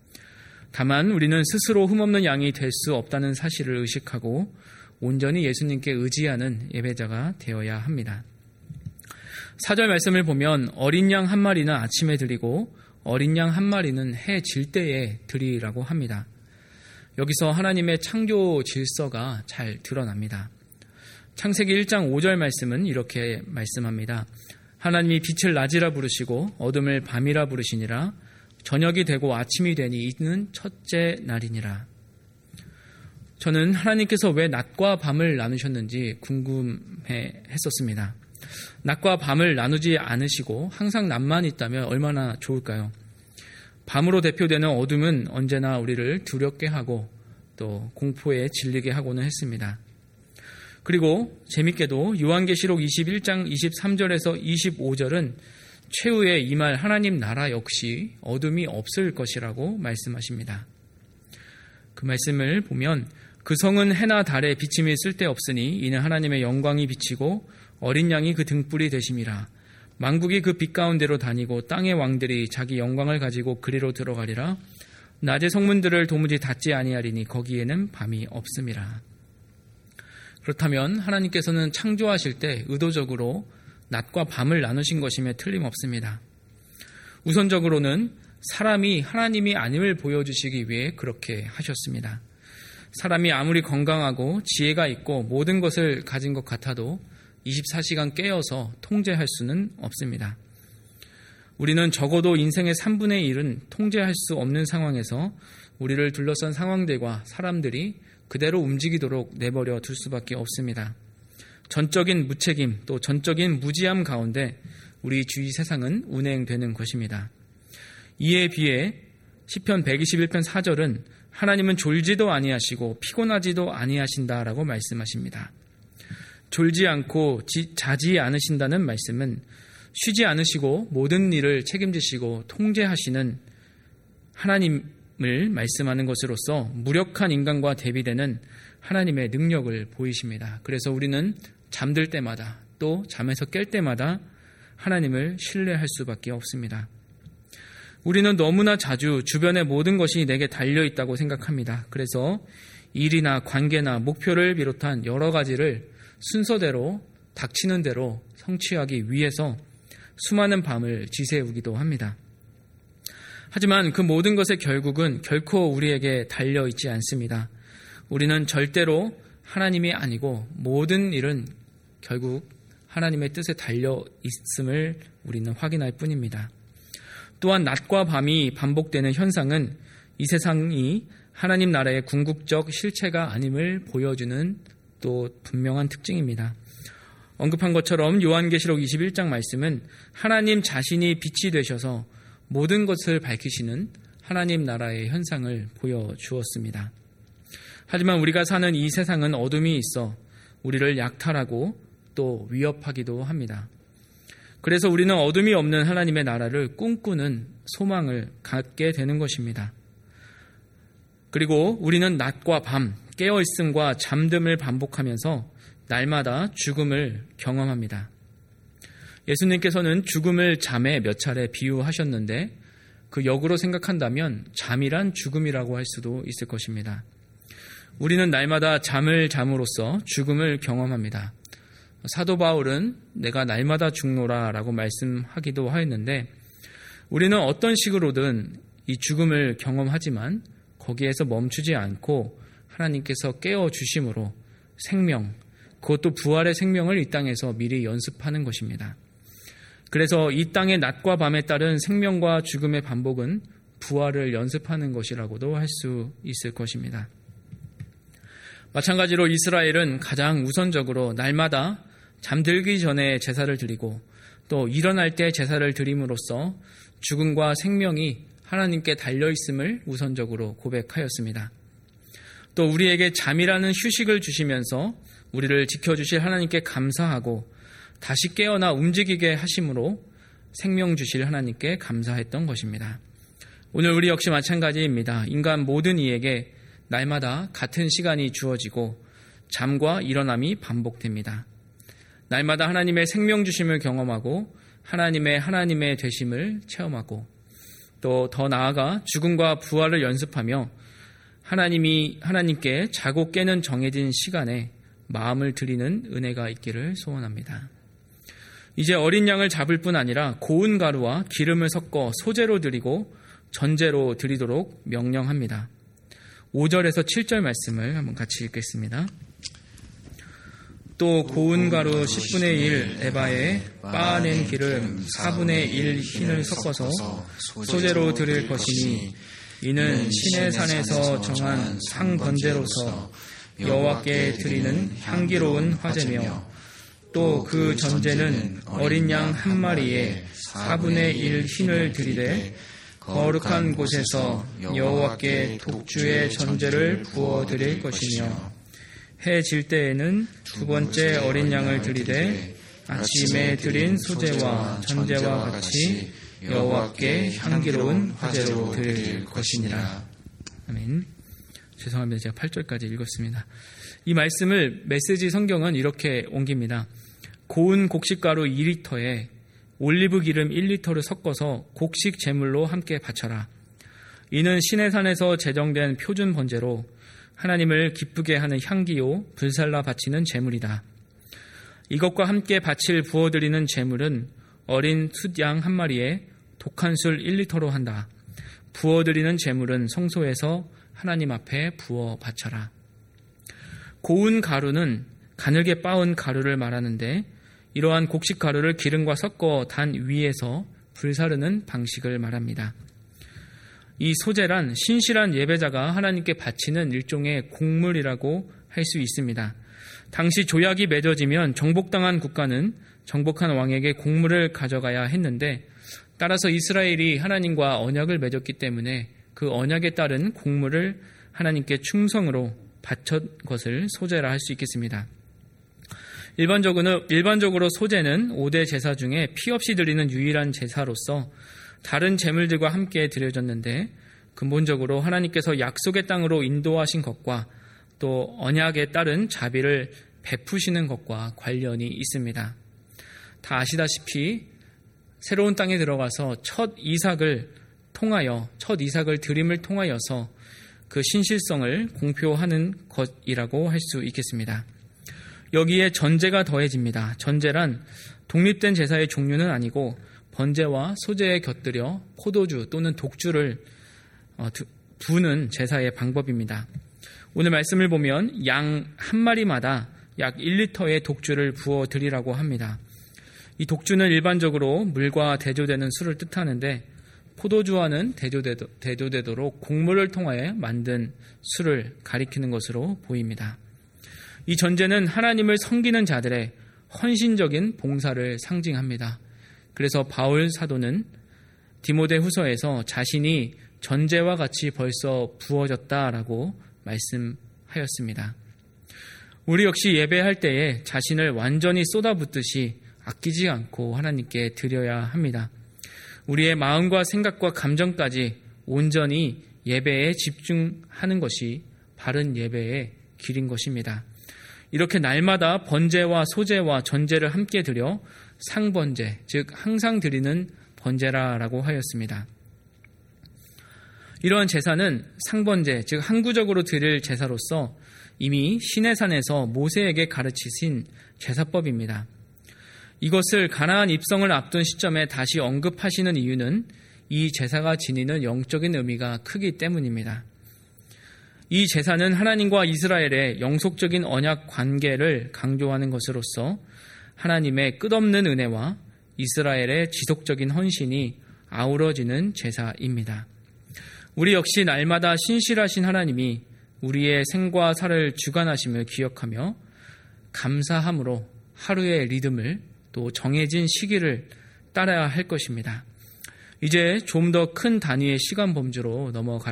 Speaker 2: 다만 우리는 스스로 흠없는 양이 될 수 없다는 사실을 의식하고 온전히 예수님께 의지하는 예배자가 되어야 합니다. 4절 말씀을 보면 어린 양 한 마리는 아침에 드리고 어린 양 한 마리는 해 질 때에 드리라고 합니다. 여기서 하나님의 창조 질서가 잘 드러납니다. 창세기 1장 5절 말씀은 이렇게 말씀합니다. 하나님이 빛을 낮이라 부르시고 어둠을 밤이라 부르시니라. 저녁이 되고 아침이 되니 이는 첫째 날이니라. 저는 하나님께서 왜 낮과 밤을 나누셨는지 궁금해 했었습니다. 낮과 밤을 나누지 않으시고 항상 낮만 있다면 얼마나 좋을까요? 밤으로 대표되는 어둠은 언제나 우리를 두렵게 하고 또 공포에 질리게 하고는 했습니다. 그리고 재밌게도 요한계시록 21장 23절에서 25절은 최후에 임할 하나님 나라 역시 어둠이 없을 것이라고 말씀하십니다. 그 말씀을 보면 그 성은 해나 달에 비침이 쓸데없으니 이는 하나님의 영광이 비치고 어린 양이 그 등불이 되심이라. 만국이 그 빛 가운데로 다니고 땅의 왕들이 자기 영광을 가지고 그리로 들어가리라. 낮의 성문들을 도무지 닫지 아니하리니 거기에는 밤이 없음이라. 그렇다면 하나님께서는 창조하실 때 의도적으로 낮과 밤을 나누신 것임에 틀림없습니다. 우선적으로는 사람이 하나님이 아님을 보여주시기 위해 그렇게 하셨습니다. 사람이 아무리 건강하고 지혜가 있고 모든 것을 가진 것 같아도 24시간 깨어서 통제할 수는 없습니다. 우리는 적어도 인생의 3분의 1은 통제할 수 없는 상황에서 우리를 둘러싼 상황들과 사람들이 그대로 움직이도록 내버려 둘 수밖에 없습니다. 전적인 무책임 또 전적인 무지함 가운데 우리 주위 세상은 운행되는 것입니다. 이에 비해 시편 121편 4절은 하나님은 졸지도 아니하시고 피곤하지도 아니하신다라고 말씀하십니다. 졸지 않고 자지 않으신다는 말씀은 쉬지 않으시고 모든 일을 책임지시고 통제하시는 하나님을 말씀하는 것으로서 무력한 인간과 대비되는 하나님의 능력을 보이십니다. 그래서 우리는 잠들 때마다 또 잠에서 깰 때마다 하나님을 신뢰할 수밖에 없습니다. 우리는 너무나 자주 주변의 모든 것이 내게 달려있다고 생각합니다. 그래서 일이나 관계나 목표를 비롯한 여러 가지를 순서대로 닥치는 대로 성취하기 위해서 수많은 밤을 지새우기도 합니다. 하지만 그 모든 것의 결국은 결코 우리에게 달려있지 않습니다. 우리는 절대로 하나님이 아니고 모든 일은 결국 하나님의 뜻에 달려있음을 우리는 확인할 뿐입니다. 또한 낮과 밤이 반복되는 현상은 이 세상이 하나님 나라의 궁극적 실체가 아님을 보여주는 또 분명한 특징입니다. 언급한 것처럼 요한계시록 21장 말씀은 하나님 자신이 빛이 되셔서 모든 것을 밝히시는 하나님 나라의 현상을 보여주었습니다. 하지만 우리가 사는 이 세상은 어둠이 있어 우리를 약탈하고 또 위협하기도 합니다. 그래서 우리는 어둠이 없는 하나님의 나라를 꿈꾸는 소망을 갖게 되는 것입니다. 그리고 우리는 낮과 밤, 깨어있음과 잠듦을 반복하면서 날마다 죽음을 경험합니다. 예수님께서는 죽음을 잠에 몇 차례 비유하셨는데 그 역으로 생각한다면 잠이란 죽음이라고 할 수도 있을 것입니다. 우리는 날마다 잠을 잠으로써 죽음을 경험합니다. 사도 바울은 내가 날마다 죽노라 라고 말씀하기도 하였는데 우리는 어떤 식으로든 이 죽음을 경험하지만 거기에서 멈추지 않고 하나님께서 깨워주심으로 생명, 그것도 부활의 생명을 이 땅에서 미리 연습하는 것입니다. 그래서 이 땅의 낮과 밤에 따른 생명과 죽음의 반복은 부활을 연습하는 것이라고도 할 수 있을 것입니다. 마찬가지로 이스라엘은 가장 우선적으로 날마다 잠들기 전에 제사를 드리고 또 일어날 때 제사를 드림으로써 죽음과 생명이 하나님께 달려있음을 우선적으로 고백하였습니다. 또 우리에게 잠이라는 휴식을 주시면서 우리를 지켜주실 하나님께 감사하고 다시 깨어나 움직이게 하심으로 생명 주실 하나님께 감사했던 것입니다. 오늘 우리 역시 마찬가지입니다. 인간 모든 이에게 날마다 같은 시간이 주어지고 잠과 일어남이 반복됩니다. 날마다 하나님의 생명 주심을 경험하고 하나님의 되심을 체험하고 또 더 나아가 죽음과 부활을 연습하며 하나님께 자고 깨는 정해진 시간에 마음을 드리는 은혜가 있기를 소원합니다. 이제 어린 양을 잡을 뿐 아니라 고운 가루와 기름을 섞어 소제로 드리고 전제로 드리도록 명령합니다. 5절에서 7절 말씀을 한번 같이 읽겠습니다. 또 고운 가루 10분의 1 에바에 빻아낸 기름 4분의 1 흰을 섞어서 소제로 드릴 것이니 이는 신의 산에서 정한 상번제로서 여호와께 드리는 향기로운 화제며 또 그 전제는 어린 양 한 마리에 4분의 1 흰을 드리되 거룩한 곳에서 여호와께 독주의 전제를 부어 드릴 것이며 해 질 때에는 두 번째 어린 양을 드리되 아침에 드린 소제와 전제와 같이 여호와께 향기로운 화제로 드릴 것이니라. 아멘. 죄송합니다. 제가 8절까지 읽었습니다. 이 말씀을 메시지 성경은 이렇게 옮깁니다. 고운 곡식가루 2리터에 올리브 기름 1리터를 섞어서 곡식 제물로 함께 바쳐라. 이는 신의 산에서 제정된 표준 번제로 하나님을 기쁘게 하는 향기요 불살라 바치는 제물이다. 이것과 함께 바칠 부어드리는 제물은 어린 숫양 한 마리에 독한 술 1리터로 한다. 부어드리는 제물은 성소에서 하나님 앞에 부어 바쳐라. 고운 가루는 가늘게 빻은 가루를 말하는데 이러한 곡식 가루를 기름과 섞어 단 위에서 불사르는 방식을 말합니다. 이 소제란 신실한 예배자가 하나님께 바치는 일종의 곡물이라고 할 수 있습니다. 당시 조약이 맺어지면 정복당한 국가는 정복한 왕에게 곡물을 가져가야 했는데 따라서 이스라엘이 하나님과 언약을 맺었기 때문에 그 언약에 따른 곡물을 하나님께 충성으로 바쳤 것을 소제라 할 수 있겠습니다. 일반적으로 소제는 5대 제사 중에 피 없이 드리는 유일한 제사로서 다른 제물들과 함께 드려졌는데 근본적으로 하나님께서 약속의 땅으로 인도하신 것과 또 언약에 따른 자비를 베푸시는 것과 관련이 있습니다. 다 아시다시피 새로운 땅에 들어가서 첫 이삭을 드림을 통하여서 그 신실성을 공표하는 것이라고 할 수 있겠습니다. 여기에 전제가 더해집니다. 전제란 독립된 제사의 종류는 아니고 번제와 소제에 곁들여 포도주 또는 독주를 부는 제사의 방법입니다. 오늘 말씀을 보면 양 한 마리마다 약 1리터의 독주를 부어 드리라고 합니다. 이 독주는 일반적으로 물과 대조되는 술을 뜻하는데 포도주와는 대조되도록 곡물을 통하여 만든 술을 가리키는 것으로 보입니다. 이 전제는 하나님을 섬기는 자들의 헌신적인 봉사를 상징합니다. 그래서 바울 사도는 디모데 후서에서 자신이 전제와 같이 벌써 부어졌다라고 말씀하였습니다. 우리 역시 예배할 때에 자신을 완전히 쏟아붓듯이 아끼지 않고 하나님께 드려야 합니다. 우리의 마음과 생각과 감정까지 온전히 예배에 집중하는 것이 바른 예배의 길인 것입니다. 이렇게 날마다 번제와 소제와 전제를 함께 드려 상번제, 즉 항상 드리는 번제라라고 하였습니다. 이러한 제사는 상번제, 즉 항구적으로 드릴 제사로서 이미 신의 산에서 모세에게 가르치신 제사법입니다. 이것을 가나안 입성을 앞둔 시점에 다시 언급하시는 이유는 이 제사가 지니는 영적인 의미가 크기 때문입니다. 이 제사는 하나님과 이스라엘의 영속적인 언약 관계를 강조하는 것으로서 하나님의 끝없는 은혜와 이스라엘의 지속적인 헌신이 아우러지는 제사입니다. 우리 역시 날마다 신실하신 하나님이 우리의 생과 살을 주관하심을 기억하며 감사함으로 하루의 리듬을 또 정해진 시기를 따라야 할 것입니다. 이제 좀 더 큰 단위의 시간 범주로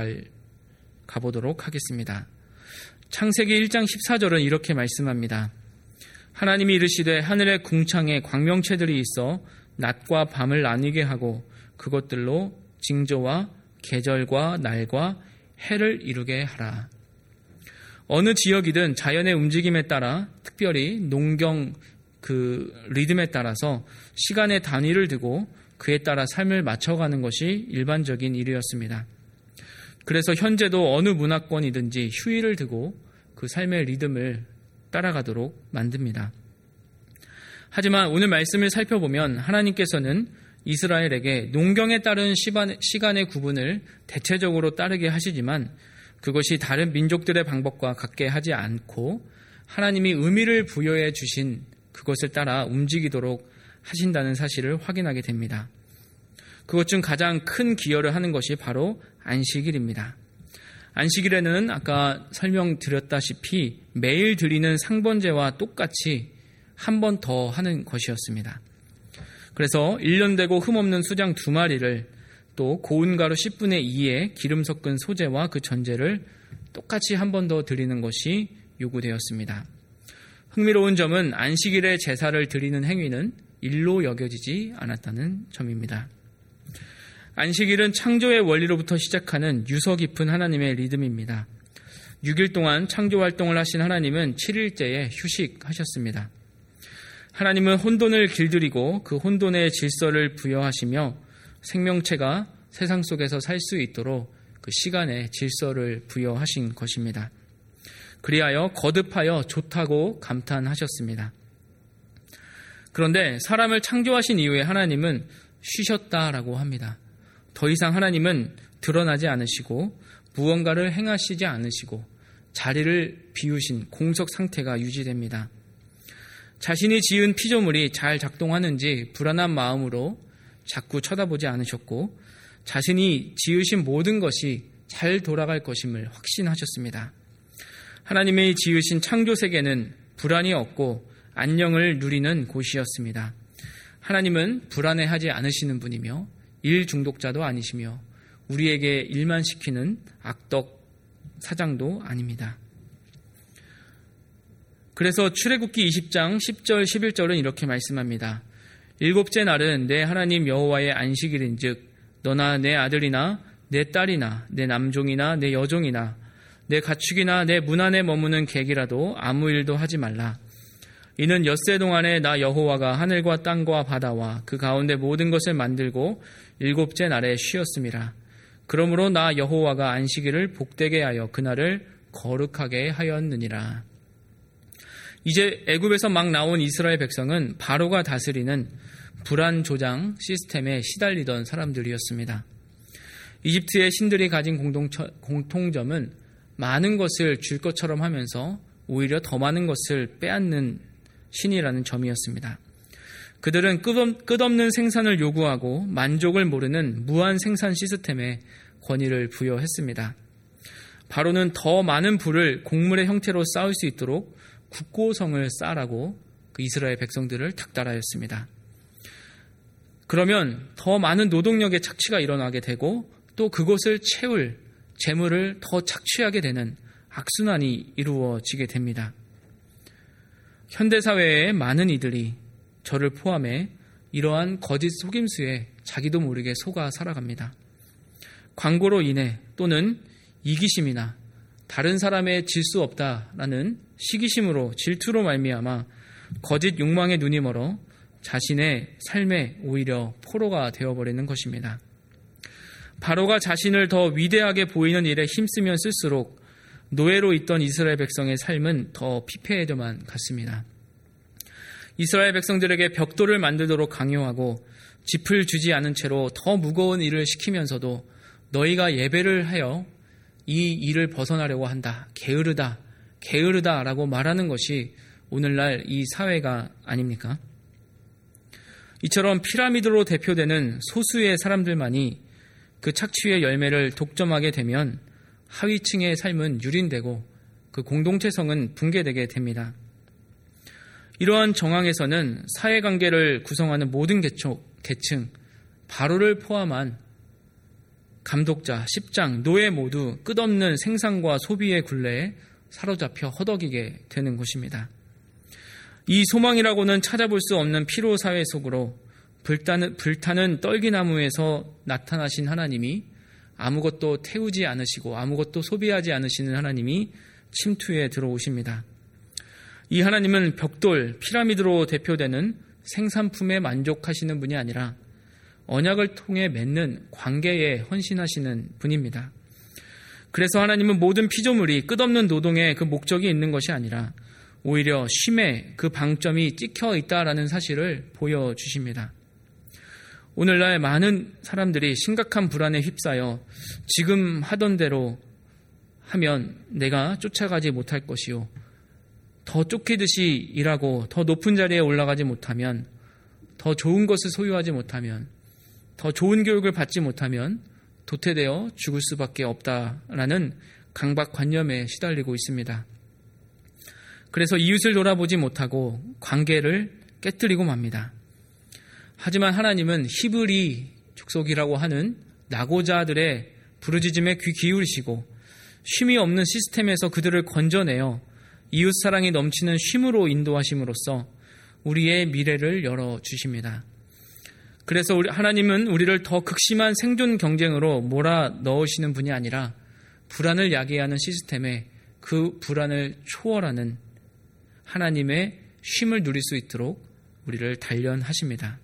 Speaker 2: 가보도록 하겠습니다. 창세기 1장 14절은 이렇게 말씀합니다. 하나님이 이르시되 하늘의 궁창에 광명체들이 있어 낮과 밤을 나뉘게 하고 그것들로 징조와 계절과 날과 해를 이루게 하라. 어느 지역이든 자연의 움직임에 따라 특별히 농경 리듬에 따라서 시간의 단위를 두고 그에 따라 삶을 맞춰가는 것이 일반적인 일이었습니다. 그래서 현재도 어느 문화권이든지 휴일을 두고 그 삶의 리듬을 따라가도록 만듭니다. 하지만 오늘 말씀을 살펴보면 하나님께서는 이스라엘에게 농경에 따른 시간의 구분을 대체적으로 따르게 하시지만 그것이 다른 민족들의 방법과 같게 하지 않고 하나님이 의미를 부여해 주신 그것을 따라 움직이도록 하신다는 사실을 확인하게 됩니다. 그것 중 가장 큰 기여를 하는 것이 바로 안식일입니다. 안식일에는 아까 설명드렸다시피 매일 드리는 상번제와 똑같이 한 번 더 하는 것이었습니다. 그래서 1년 되고 흠없는 수장 2마리를 또 고운 가루 10분의 2의 기름 섞은 소제와 그 전제를 똑같이 한 번 더 드리는 것이 요구되었습니다. 흥미로운 점은 안식일에 제사를 드리는 행위는 일로 여겨지지 않았다는 점입니다. 안식일은 창조의 원리로부터 시작하는 유서 깊은 하나님의 리듬입니다. 6일 동안 창조 활동을 하신 하나님은 7일째에 휴식하셨습니다. 하나님은 혼돈을 길들이고 그 혼돈의 질서를 부여하시며 생명체가 세상 속에서 살 수 있도록 그 시간에 질서를 부여하신 것입니다. 그리하여 거듭하여 좋다고 감탄하셨습니다. 그런데 사람을 창조하신 이후에 하나님은 쉬셨다라고 합니다. 더 이상 하나님은 드러나지 않으시고 무언가를 행하시지 않으시고 자리를 비우신 공석 상태가 유지됩니다. 자신이 지은 피조물이 잘 작동하는지 불안한 마음으로 자꾸 쳐다보지 않으셨고 자신이 지으신 모든 것이 잘 돌아갈 것임을 확신하셨습니다. 하나님의 지으신 창조 세계는 불안이 없고 안녕을 누리는 곳이었습니다. 하나님은 불안해하지 않으시는 분이며 일 중독자도 아니시며 우리에게 일만 시키는 악덕 사장도 아닙니다. 그래서 출애굽기 20장 10절 11절은 이렇게 말씀합니다. 일곱째 날은 내 하나님 여호와의 안식일인즉 너나 내 아들이나 내 딸이나 내 남종이나 내 여종이나 내 가축이나 내 문 안에 머무는 객이라도 아무 일도 하지 말라. 이는 엿새 동안에 나 여호와가 하늘과 땅과 바다와 그 가운데 모든 것을 만들고 일곱째 날에 쉬었음이라. 그러므로 나 여호와가 안식일을 복되게 하여 그날을 거룩하게 하였느니라. 이제 애굽에서 막 나온 이스라엘 백성은 바로가 다스리는 불안 조장 시스템에 시달리던 사람들이었습니다. 이집트의 신들이 가진 공통점은 많은 것을 줄 것처럼 하면서 오히려 더 많은 것을 빼앗는 신이라는 점이었습니다. 그들은 끝없는 생산을 요구하고 만족을 모르는 무한 생산 시스템에 권위를 부여했습니다. 바로는 더 많은 불을 곡물의 형태로 쌓을 수 있도록 국고성을 쌓으라고 그 이스라엘 백성들을 닥달하였습니다. 그러면 더 많은 노동력의 착취가 일어나게 되고 또 그것을 채울 재물을 더 착취하게 되는 악순환이 이루어지게 됩니다. 현대사회의 많은 이들이 저를 포함해 이러한 거짓 속임수에 자기도 모르게 속아 살아갑니다. 광고로 인해 또는 이기심이나 다른 사람의 질 수 없다라는 시기심으로 질투로 말미암아 거짓 욕망에 눈이 멀어 자신의 삶에 오히려 포로가 되어버리는 것입니다. 바로가 자신을 더 위대하게 보이는 일에 힘쓰면 쓸수록 노예로 있던 이스라엘 백성의 삶은 더 피폐해져만 갔습니다. 이스라엘 백성들에게 벽돌을 만들도록 강요하고 짚을 주지 않은 채로 더 무거운 일을 시키면서도 너희가 예배를 하여 이 일을 벗어나려고 한다. 게으르다 라고 말하는 것이 오늘날 이 사회가 아닙니까? 이처럼 피라미드로 대표되는 소수의 사람들만이 그 착취의 열매를 독점하게 되면 하위층의 삶은 유린되고 그 공동체성은 붕괴되게 됩니다. 이러한 정황에서는 사회관계를 구성하는 모든 계층, 바로를 포함한 감독자, 십장, 노예 모두 끝없는 생산과 소비의 굴레에 사로잡혀 허덕이게 되는 것입니다. 이 소망이라고는 찾아볼 수 없는 피로사회 속으로 불타는 떨기나무에서 나타나신 하나님이 아무것도 태우지 않으시고 아무것도 소비하지 않으시는 하나님이 침투에 들어오십니다. 이 하나님은 벽돌, 피라미드로 대표되는 생산품에 만족하시는 분이 아니라 언약을 통해 맺는 관계에 헌신하시는 분입니다. 그래서 하나님은 모든 피조물이 끝없는 노동에 그 목적이 있는 것이 아니라 오히려 쉼에 그 방점이 찍혀 있다라는 사실을 보여주십니다. 오늘날 많은 사람들이 심각한 불안에 휩싸여 지금 하던 대로 하면 내가 쫓아가지 못할 것이요. 더 쫓기듯이 일하고 더 높은 자리에 올라가지 못하면, 더 좋은 것을 소유하지 못하면, 더 좋은 교육을 받지 못하면 도태되어 죽을 수밖에 없다라는 강박관념에 시달리고 있습니다. 그래서 이웃을 돌아보지 못하고 관계를 깨뜨리고 맙니다. 하지만 하나님은 히브리 족속이라고 하는 낙오자들의 부르짖음에 귀 기울이시고 쉼이 없는 시스템에서 그들을 건져내어 이웃사랑이 넘치는 쉼으로 인도하심으로써 우리의 미래를 열어주십니다. 그래서 하나님은 우리를 더 극심한 생존 경쟁으로 몰아넣으시는 분이 아니라 불안을 야기하는 시스템에 그 불안을 초월하는 하나님의 쉼을 누릴 수 있도록 우리를 단련하십니다.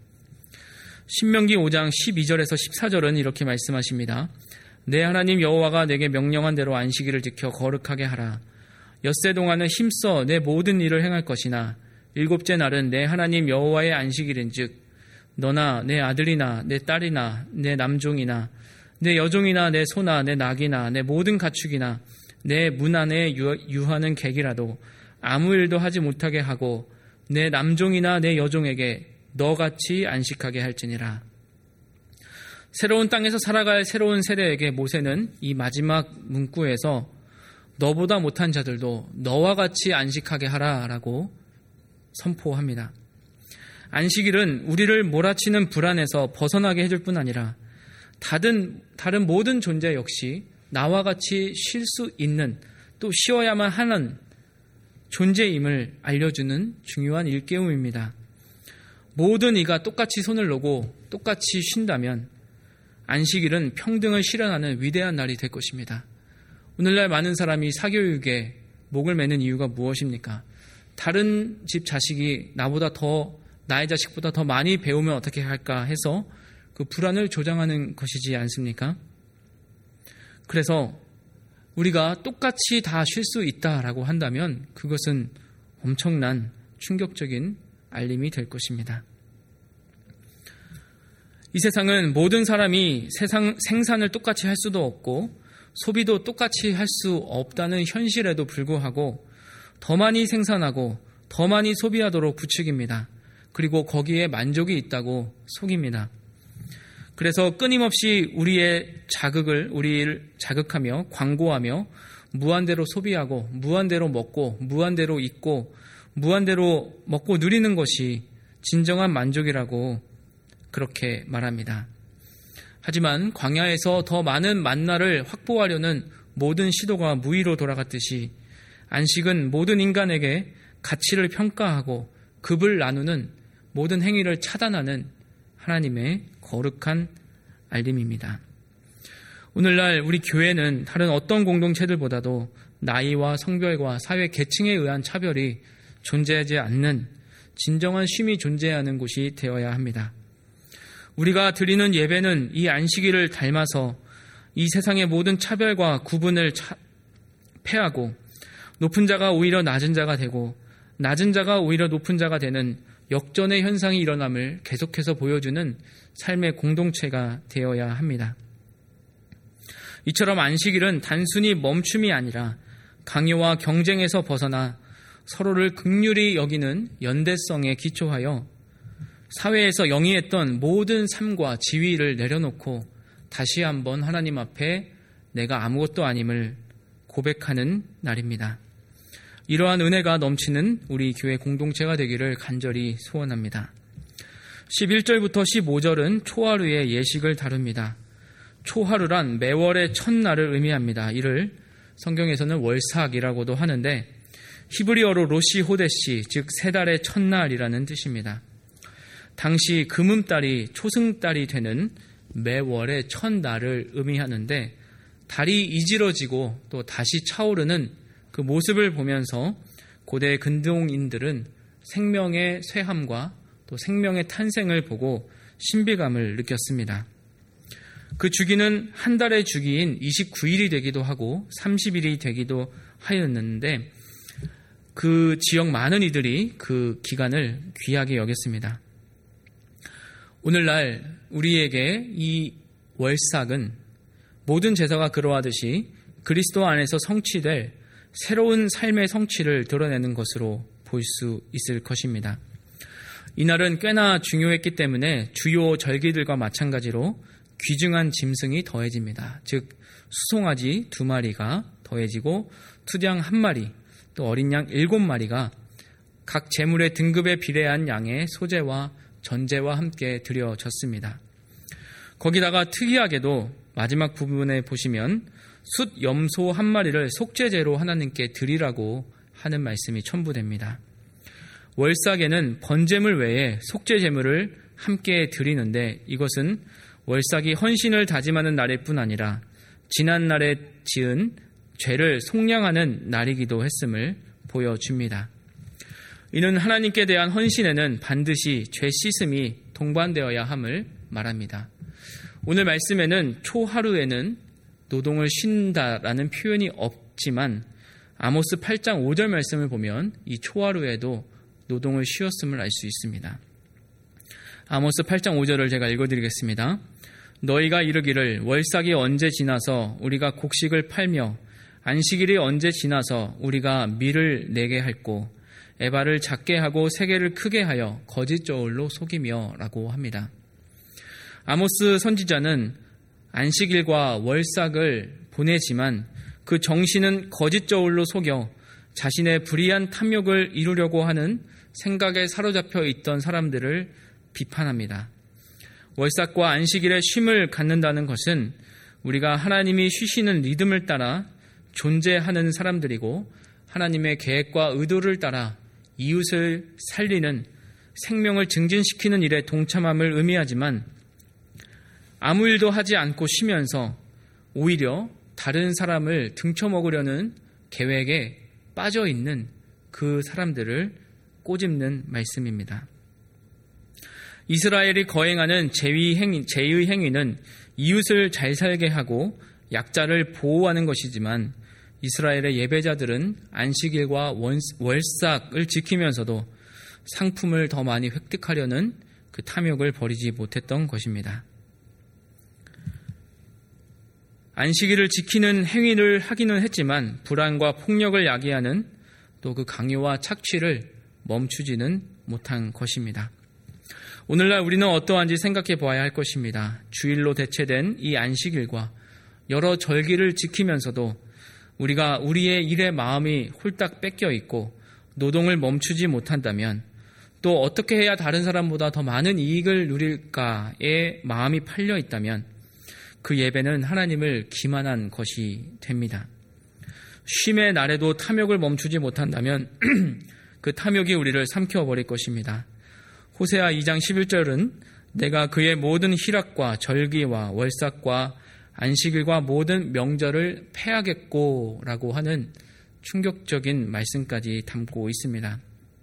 Speaker 2: 신명기 5장 12절에서 14절은 이렇게 말씀하십니다. 내 하나님 여호와가 내게 명령한 대로 안식일을 지켜 거룩하게 하라. 엿새 동안은 힘써 내 모든 일을 행할 것이나 일곱째 날은 내 하나님 여호와의 안식일인즉 너나 내 아들이나 내 딸이나 내 남종이나 내 여종이나 내 소나 내 낙이나 내 모든 가축이나 내 문 안에 유하는 객이라도 아무 일도 하지 못하게 하고 내 남종이나 내 여종에게 너같이 안식하게 할지니라. 새로운 땅에서 살아갈 새로운 세대에게 모세는 이 마지막 문구에서 너보다 못한 자들도 너와 같이 안식하게 하라라고 선포합니다. 안식일은 우리를 몰아치는 불안에서 벗어나게 해줄 뿐 아니라 다른 모든 존재 역시 나와 같이 쉴 수 있는, 또 쉬어야만 하는 존재임을 알려주는 중요한 일깨움입니다. 모든 이가 똑같이 손을 놓고 똑같이 쉰다면 안식일은 평등을 실현하는 위대한 날이 될 것입니다. 오늘날 많은 사람이 사교육에 목을 매는 이유가 무엇입니까? 다른 집 자식이 나의 자식보다 더 많이 배우면 어떻게 할까 해서 그 불안을 조장하는 것이지 않습니까? 그래서 우리가 똑같이 다 쉴 수 있다라고 한다면 그것은 엄청난 충격적인 알림이 될 것입니다. 이 세상은 모든 사람이 생산을 똑같이 할 수도 없고 소비도 똑같이 할 수 없다는 현실에도 불구하고 더 많이 생산하고 더 많이 소비하도록 부추깁니다. 그리고 거기에 만족이 있다고 속입니다. 그래서 끊임없이 우리를 자극하며 광고하며 무한대로 소비하고 무한대로 먹고 무한대로 입고 무한대로 먹고 누리는 것이 진정한 만족이라고 그렇게 말합니다. 하지만 광야에서 더 많은 만나를 확보하려는 모든 시도가 무의로 돌아갔듯이 안식은 모든 인간에게 가치를 평가하고 급을 나누는 모든 행위를 차단하는 하나님의 거룩한 알림입니다. 오늘날 우리 교회는 다른 어떤 공동체들보다도 나이와 성별과 사회 계층에 의한 차별이 존재하지 않는 진정한 쉼이 존재하는 곳이 되어야 합니다. 우리가 드리는 예배는 이 안식일을 닮아서 이 세상의 모든 차별과 구분을 폐하고 높은 자가 오히려 낮은 자가 되고 낮은 자가 오히려 높은 자가 되는 역전의 현상이 일어남을 계속해서 보여주는 삶의 공동체가 되어야 합니다. 이처럼 안식일은 단순히 멈춤이 아니라 강요와 경쟁에서 벗어나 서로를 긍휼히 여기는 연대성에 기초하여 사회에서 영위했던 모든 삶과 지위를 내려놓고 다시 한번 하나님 앞에 내가 아무것도 아님을 고백하는 날입니다. 이러한 은혜가 넘치는 우리 교회 공동체가 되기를 간절히 소원합니다. 11절부터 15절은 초하루의 예식을 다룹니다. 초하루란 매월의 첫날을 의미합니다. 이를 성경에서는 월삭이라고도 하는데 히브리어로 로시 호데시, 즉 세 달의 첫날이라는 뜻입니다. 당시 금음달이 초승달이 되는 매월의 첫날을 의미하는데 달이 이지러지고 또 다시 차오르는 그 모습을 보면서 고대 근동인들은 생명의 쇠함과 또 생명의 탄생을 보고 신비감을 느꼈습니다. 그 주기는 한 달의 주기인 29일이 되기도 하고 30일이 되기도 하였는데 그 지역 많은 이들이 그 기간을 귀하게 여겼습니다. 오늘날 우리에게 이 월삭은 모든 제사가 그러하듯이 그리스도 안에서 성취될 새로운 삶의 성취를 드러내는 것으로 볼 수 있을 것입니다. 이날은 꽤나 중요했기 때문에 주요 절기들과 마찬가지로 귀중한 짐승이 더해집니다. 즉 수송아지 2마리가 더해지고 투장 1마리, 또 어린 양 7마리가 각 제물의 등급에 비례한 양의 소제와 전제와 함께 드려졌습니다. 거기다가 특이하게도 마지막 부분에 보시면 숫 염소 1마리를 속죄제로 하나님께 드리라고 하는 말씀이 첨부됩니다. 월삭에는 번제물 외에 속죄제물을 함께 드리는데 이것은 월삭이 헌신을 다짐하는 날일 뿐 아니라 지난날에 지은 죄를 속량하는 날이기도 했음을 보여줍니다. 이는 하나님께 대한 헌신에는 반드시 죄 씻음이 동반되어야 함을 말합니다. 오늘 말씀에는 초하루에는 노동을 쉰다라는 표현이 없지만 아모스 8장 5절 말씀을 보면 이 초하루에도 노동을 쉬었음을 알 수 있습니다. 아모스 8장 5절을 제가 읽어드리겠습니다. 너희가 이르기를 월삭이 언제 지나서 우리가 곡식을 팔며 안식일이 언제 지나서 우리가 밀을 내게 할꼬 에바를 작게 하고 세계를 크게 하여 거짓 저울로 속이며 라고 합니다. 아모스 선지자는 안식일과 월삭을 보내지만 그 정신은 거짓 저울로 속여 자신의 불의한 탐욕을 이루려고 하는 생각에 사로잡혀 있던 사람들을 비판합니다. 월삭과 안식일에 쉼을 갖는다는 것은 우리가 하나님이 쉬시는 리듬을 따라 존재하는 사람들이고 하나님의 계획과 의도를 따라 이웃을 살리는 생명을 증진시키는 일에 동참함을 의미하지만 아무 일도 하지 않고 쉬면서 오히려 다른 사람을 등쳐먹으려는 계획에 빠져 있는 그 사람들을 꼬집는 말씀입니다. 이스라엘이 거행하는 제의 행위는 이웃을 잘 살게 하고 약자를 보호하는 것이지만 이스라엘의 예배자들은 안식일과 월삭을 지키면서도 상품을 더 많이 획득하려는 그 탐욕을 버리지 못했던 것입니다. 안식일을 지키는 행위를 하기는 했지만 불안과 폭력을 야기하는 또 그 강요와 착취를 멈추지는 못한 것입니다. 오늘날 우리는 어떠한지 생각해 보아야 할 것입니다. 주일로 대체된 이 안식일과 여러 절기를 지키면서도 우리가 우리의 일에 마음이 홀딱 뺏겨 있고 노동을 멈추지 못한다면 또 어떻게 해야 다른 사람보다 더 많은 이익을 누릴까에 마음이 팔려 있다면 그 예배는 하나님을 기만한 것이 됩니다. 쉼의 날에도 탐욕을 멈추지 못한다면 그 탐욕이 우리를 삼켜버릴 것입니다. 호세아 2장 11절은 내가 그의 모든 희락과 절기와 월삭과 안식일과 모든 명절을 패하겠고 라고 하는 충격적인 말씀까지 담고 있습니다.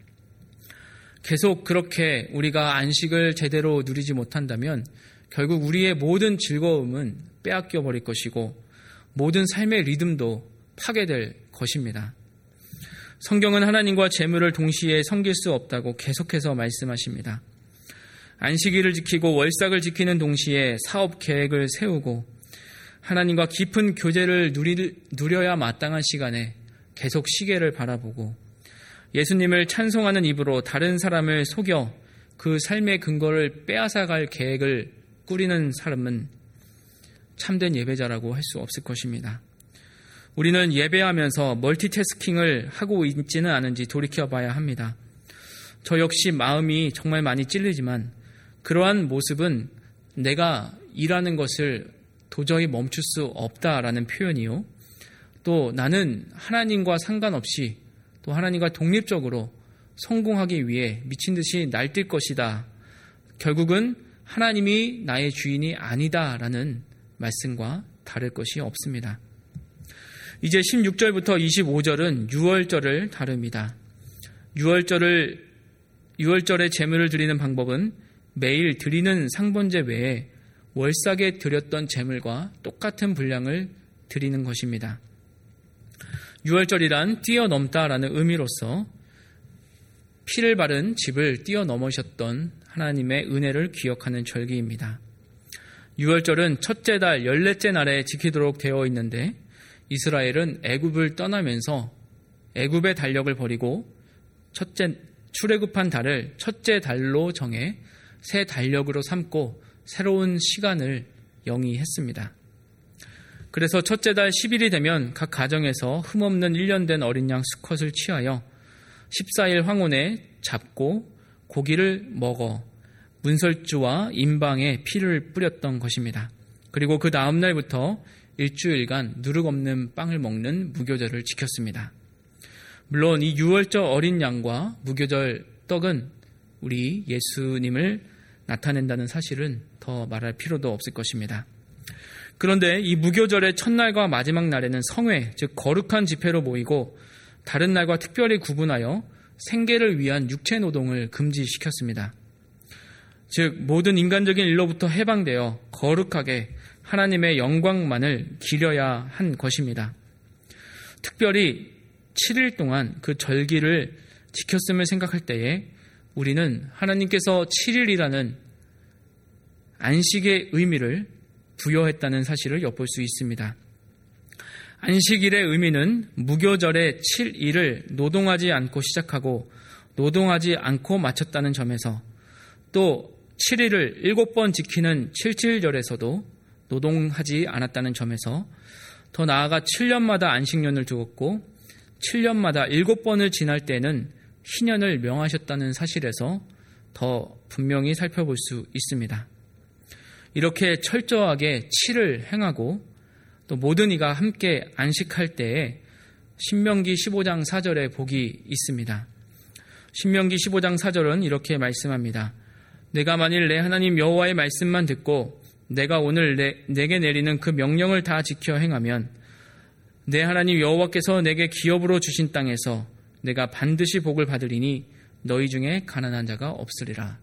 Speaker 2: 계속 그렇게 우리가 안식을 제대로 누리지 못한다면 결국 우리의 모든 즐거움은 빼앗겨 버릴 것이고 모든 삶의 리듬도 파괴될 것입니다. 성경은 하나님과 재물을 동시에 섬길 수 없다고 계속해서 말씀하십니다. 안식일을 지키고 월삭을 지키는 동시에 사업 계획을 세우고 하나님과 깊은 교제를 누려야 마땅한 시간에 계속 시계를 바라보고 예수님을 찬송하는 입으로 다른 사람을 속여 그 삶의 근거를 빼앗아갈 계획을 꾸리는 사람은 참된 예배자라고 할 수 없을 것입니다. 우리는 예배하면서 멀티태스킹을 하고 있지는 않은지 돌이켜봐야 합니다. 저 역시 마음이 정말 많이 찔리지만 그러한 모습은 내가 일하는 것을 도저히 멈출 수 없다라는 표현이요. 또 나는 하나님과 상관없이 또 하나님과 독립적으로 성공하기 위해 미친 듯이 날뛸 것이다. 결국은 하나님이 나의 주인이 아니다라는 말씀과 다를 것이 없습니다. 이제 16절부터 25절은 유월절을 다룹니다. 유월절에 제물을 드리는 방법은 매일 드리는 상번제 외에 월삭에 드렸던 제물과 똑같은 분량을 드리는 것입니다. 유월절이란 뛰어넘다라는 의미로서 피를 바른 집을 뛰어넘으셨던 하나님의 은혜를 기억하는 절기입니다. 유월절은 첫째 달 14째 날에 지키도록 되어 있는데 이스라엘은 애굽을 떠나면서 애굽의 달력을 버리고 출애굽한 달을 첫째 달로 정해 새 달력으로 삼고 새로운 시간을 영위했습니다. 그래서 첫째 달 10일이 되면 각 가정에서 흠없는 1년 된 어린 양 수컷을 취하여 14일 황혼에 잡고 고기를 먹어 문설주와 인방에 피를 뿌렸던 것입니다. 그리고 그 다음 날부터 일주일간 누룩 없는 빵을 먹는 무교절을 지켰습니다. 물론 이 유월절 어린 양과 무교절 떡은 우리 예수님을 나타낸다는 사실은 더 말할 필요도 없을 것입니다. 그런데 이 무교절의 첫날과 마지막 날에는 성회, 즉 거룩한 집회로 모이고 다른 날과 특별히 구분하여 생계를 위한 육체 노동을 금지시켰습니다. 즉 모든 인간적인 일로부터 해방되어 거룩하게 하나님의 영광만을 기려야 한 것입니다. 특별히 7일 동안 그 절기를 지켰음을 생각할 때에 우리는 하나님께서 7일이라는 안식의 의미를 부여했다는 사실을 엿볼 수 있습니다. 안식일의 의미는 무교절의 7일을 노동하지 않고 시작하고 노동하지 않고 마쳤다는 점에서 또 7일을 7번 지키는 7.7절에서도 노동하지 않았다는 점에서 더 나아가 7년마다 안식년을 두었고 7년마다 7번을 지날 때는 희년을 명하셨다는 사실에서 더 분명히 살펴볼 수 있습니다. 이렇게 철저하게 7을 행하고 또 모든 이가 함께 안식할 때에 신명기 15장 4절에 복이 있습니다. 신명기 15장 4절은 이렇게 말씀합니다. 내가 만일 내 하나님 여호와의 말씀만 듣고 내가 오늘 내게 내리는 그 명령을 다 지켜 행하면 내 하나님 여호와께서 내게 기업으로 주신 땅에서 내가 반드시 복을 받으리니 너희 중에 가난한 자가 없으리라.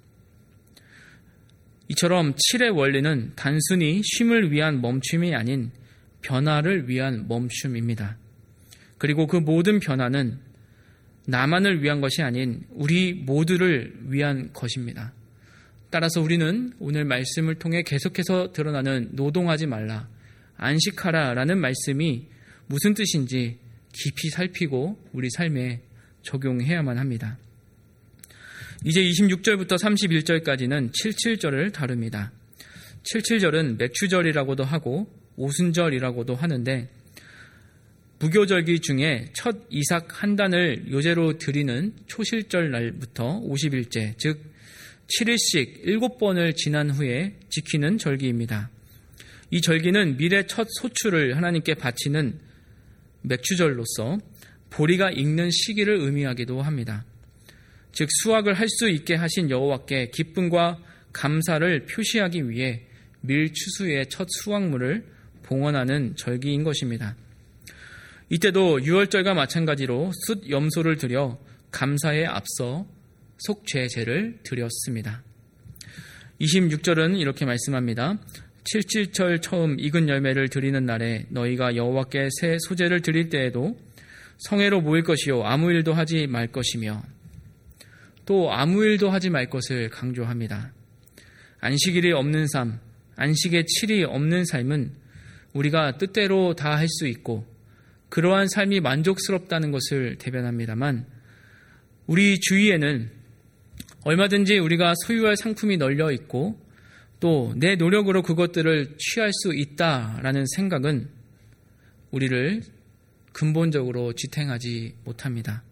Speaker 2: 이처럼 7의 원리는 단순히 쉼을 위한 멈춤이 아닌 변화를 위한 멈춤입니다. 그리고 그 모든 변화는 나만을 위한 것이 아닌 우리 모두를 위한 것입니다. 따라서 우리는 오늘 말씀을 통해 계속해서 드러나는 노동하지 말라, 안식하라 라는 말씀이 무슨 뜻인지 깊이 살피고 우리 삶에 적용해야만 합니다. 이제 26절부터 31절까지는 7.7절을 다룹니다. 7.7절은 맥추절이라고도 하고 오순절이라고도 하는데 무교절기 중에 첫 이삭 한 단을 요제로 드리는 초실절 날부터 50일째, 즉 7일씩 7번을 지난 후에 지키는 절기입니다. 이 절기는 밀의 첫 소출을 하나님께 바치는 맥추절로서 보리가 익는 시기를 의미하기도 합니다. 즉 수확을 할 수 있게 하신 여호와께 기쁨과 감사를 표시하기 위해 밀 추수의 첫 수확물을 봉헌하는 절기인 것입니다. 이때도 유월절과 마찬가지로 숫 염소를 드려 감사에 앞서 속죄제를 드렸습니다. 26절은 이렇게 말씀합니다. 7.7절 처음 익은 열매를 드리는 날에 너희가 여호와께 새 소제를 드릴 때에도 성회로 모일 것이요 아무 일도 하지 말 것이며, 또 아무 일도 하지 말 것을 강조합니다. 안식일이 없는 삶, 안식의 7이 없는 삶은 우리가 뜻대로 다 할 수 있고 그러한 삶이 만족스럽다는 것을 대변합니다만, 우리 주위에는 얼마든지 우리가 소유할 상품이 널려 있고 또 내 노력으로 그것들을 취할 수 있다라는 생각은 우리를 근본적으로 지탱하지 못합니다.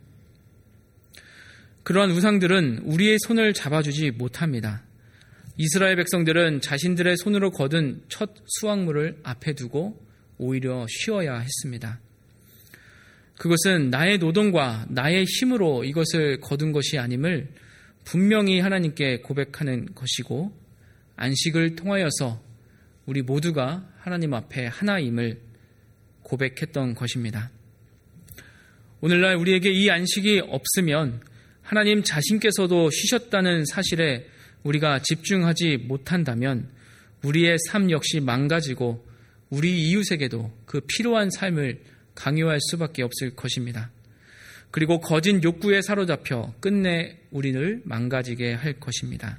Speaker 2: 그러한 우상들은 우리의 손을 잡아주지 못합니다. 이스라엘 백성들은 자신들의 손으로 거둔 첫 수확물을 앞에 두고 오히려 쉬어야 했습니다. 그것은 나의 노동과 나의 힘으로 이것을 거둔 것이 아님을 분명히 하나님께 고백하는 것이고, 안식을 통하여서 우리 모두가 하나님 앞에 하나임을 고백했던 것입니다. 오늘날 우리에게 이 안식이 없으면 하나님 자신께서도 쉬셨다는 사실에 우리가 집중하지 못한다면 우리의 삶 역시 망가지고 우리 이웃에게도 그 필요한 삶을 강요할 수밖에 없을 것입니다. 그리고 거짓 욕구에 사로잡혀 끝내 우리를 망가지게 할 것입니다.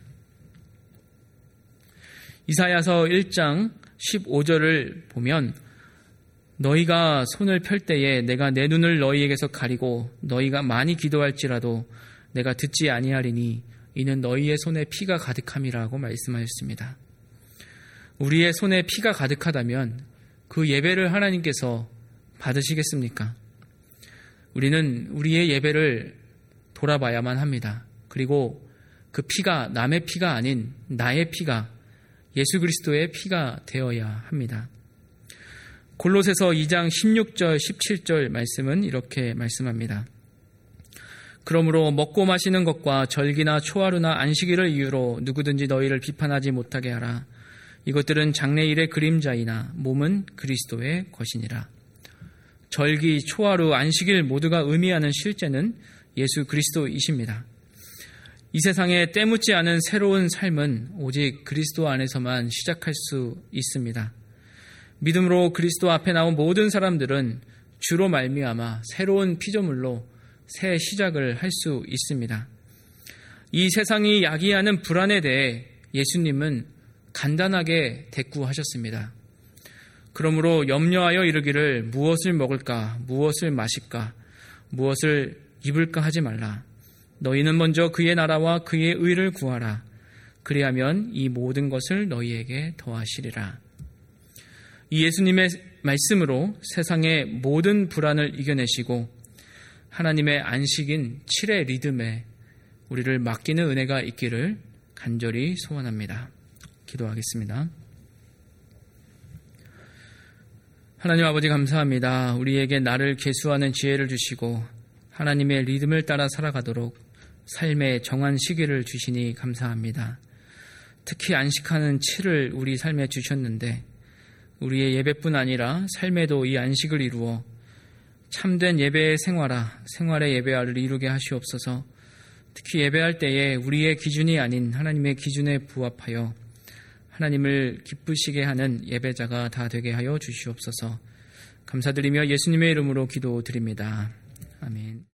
Speaker 2: 이사야서 1장 15절을 보면 너희가 손을 펼 때에 내가 내 눈을 너희에게서 가리고 너희가 많이 기도할지라도 내가 듣지 아니하리니 이는 너희의 손에 피가 가득함이라고 말씀하셨습니다. 우리의 손에 피가 가득하다면 그 예배를 하나님께서 받으시겠습니까? 우리는 우리의 예배를 돌아봐야만 합니다. 그리고 그 피가 남의 피가 아닌 나의 피가 예수 그리스도의 피가 되어야 합니다. 골로새서 2장 16절 17절 말씀은 이렇게 말씀합니다. 그러므로 먹고 마시는 것과 절기나 초하루나 안식일을 이유로 누구든지 너희를 비판하지 못하게 하라. 이것들은 장래일의 그림자이나 몸은 그리스도의 것이니라. 절기, 초하루, 안식일 모두가 의미하는 실제는 예수 그리스도이십니다. 이 세상에 때묻지 않은 새로운 삶은 오직 그리스도 안에서만 시작할 수 있습니다. 믿음으로 그리스도 앞에 나온 모든 사람들은 주로 말미암아 새로운 피조물로 새 시작을 할 수 있습니다. 이 세상이 야기하는 불안에 대해 예수님은 간단하게 대꾸하셨습니다. 그러므로 염려하여 이르기를 무엇을 먹을까, 무엇을 마실까, 무엇을 입을까 하지 말라. 너희는 먼저 그의 나라와 그의 의를 구하라. 그리하면 이 모든 것을 너희에게 더하시리라. 이 예수님의 말씀으로 세상의 모든 불안을 이겨내시고 하나님의 안식인 7의 리듬에 우리를 맡기는 은혜가 있기를 간절히 소원합니다. 기도하겠습니다. 하나님 아버지 감사합니다. 우리에게 나를 계수하는 지혜를 주시고 하나님의 리듬을 따라 살아가도록 삶의 정한 시기를 주시니 감사합니다. 특히 안식하는 7을 우리 삶에 주셨는데 우리의 예배뿐 아니라 삶에도 이 안식을 이루어 참된 예배의 생활의 예배를 이루게 하시옵소서. 특히 예배할 때에 우리의 기준이 아닌 하나님의 기준에 부합하여 하나님을 기쁘시게 하는 예배자가 다 되게 하여 주시옵소서. 감사드리며 예수님의 이름으로 기도드립니다. 아멘.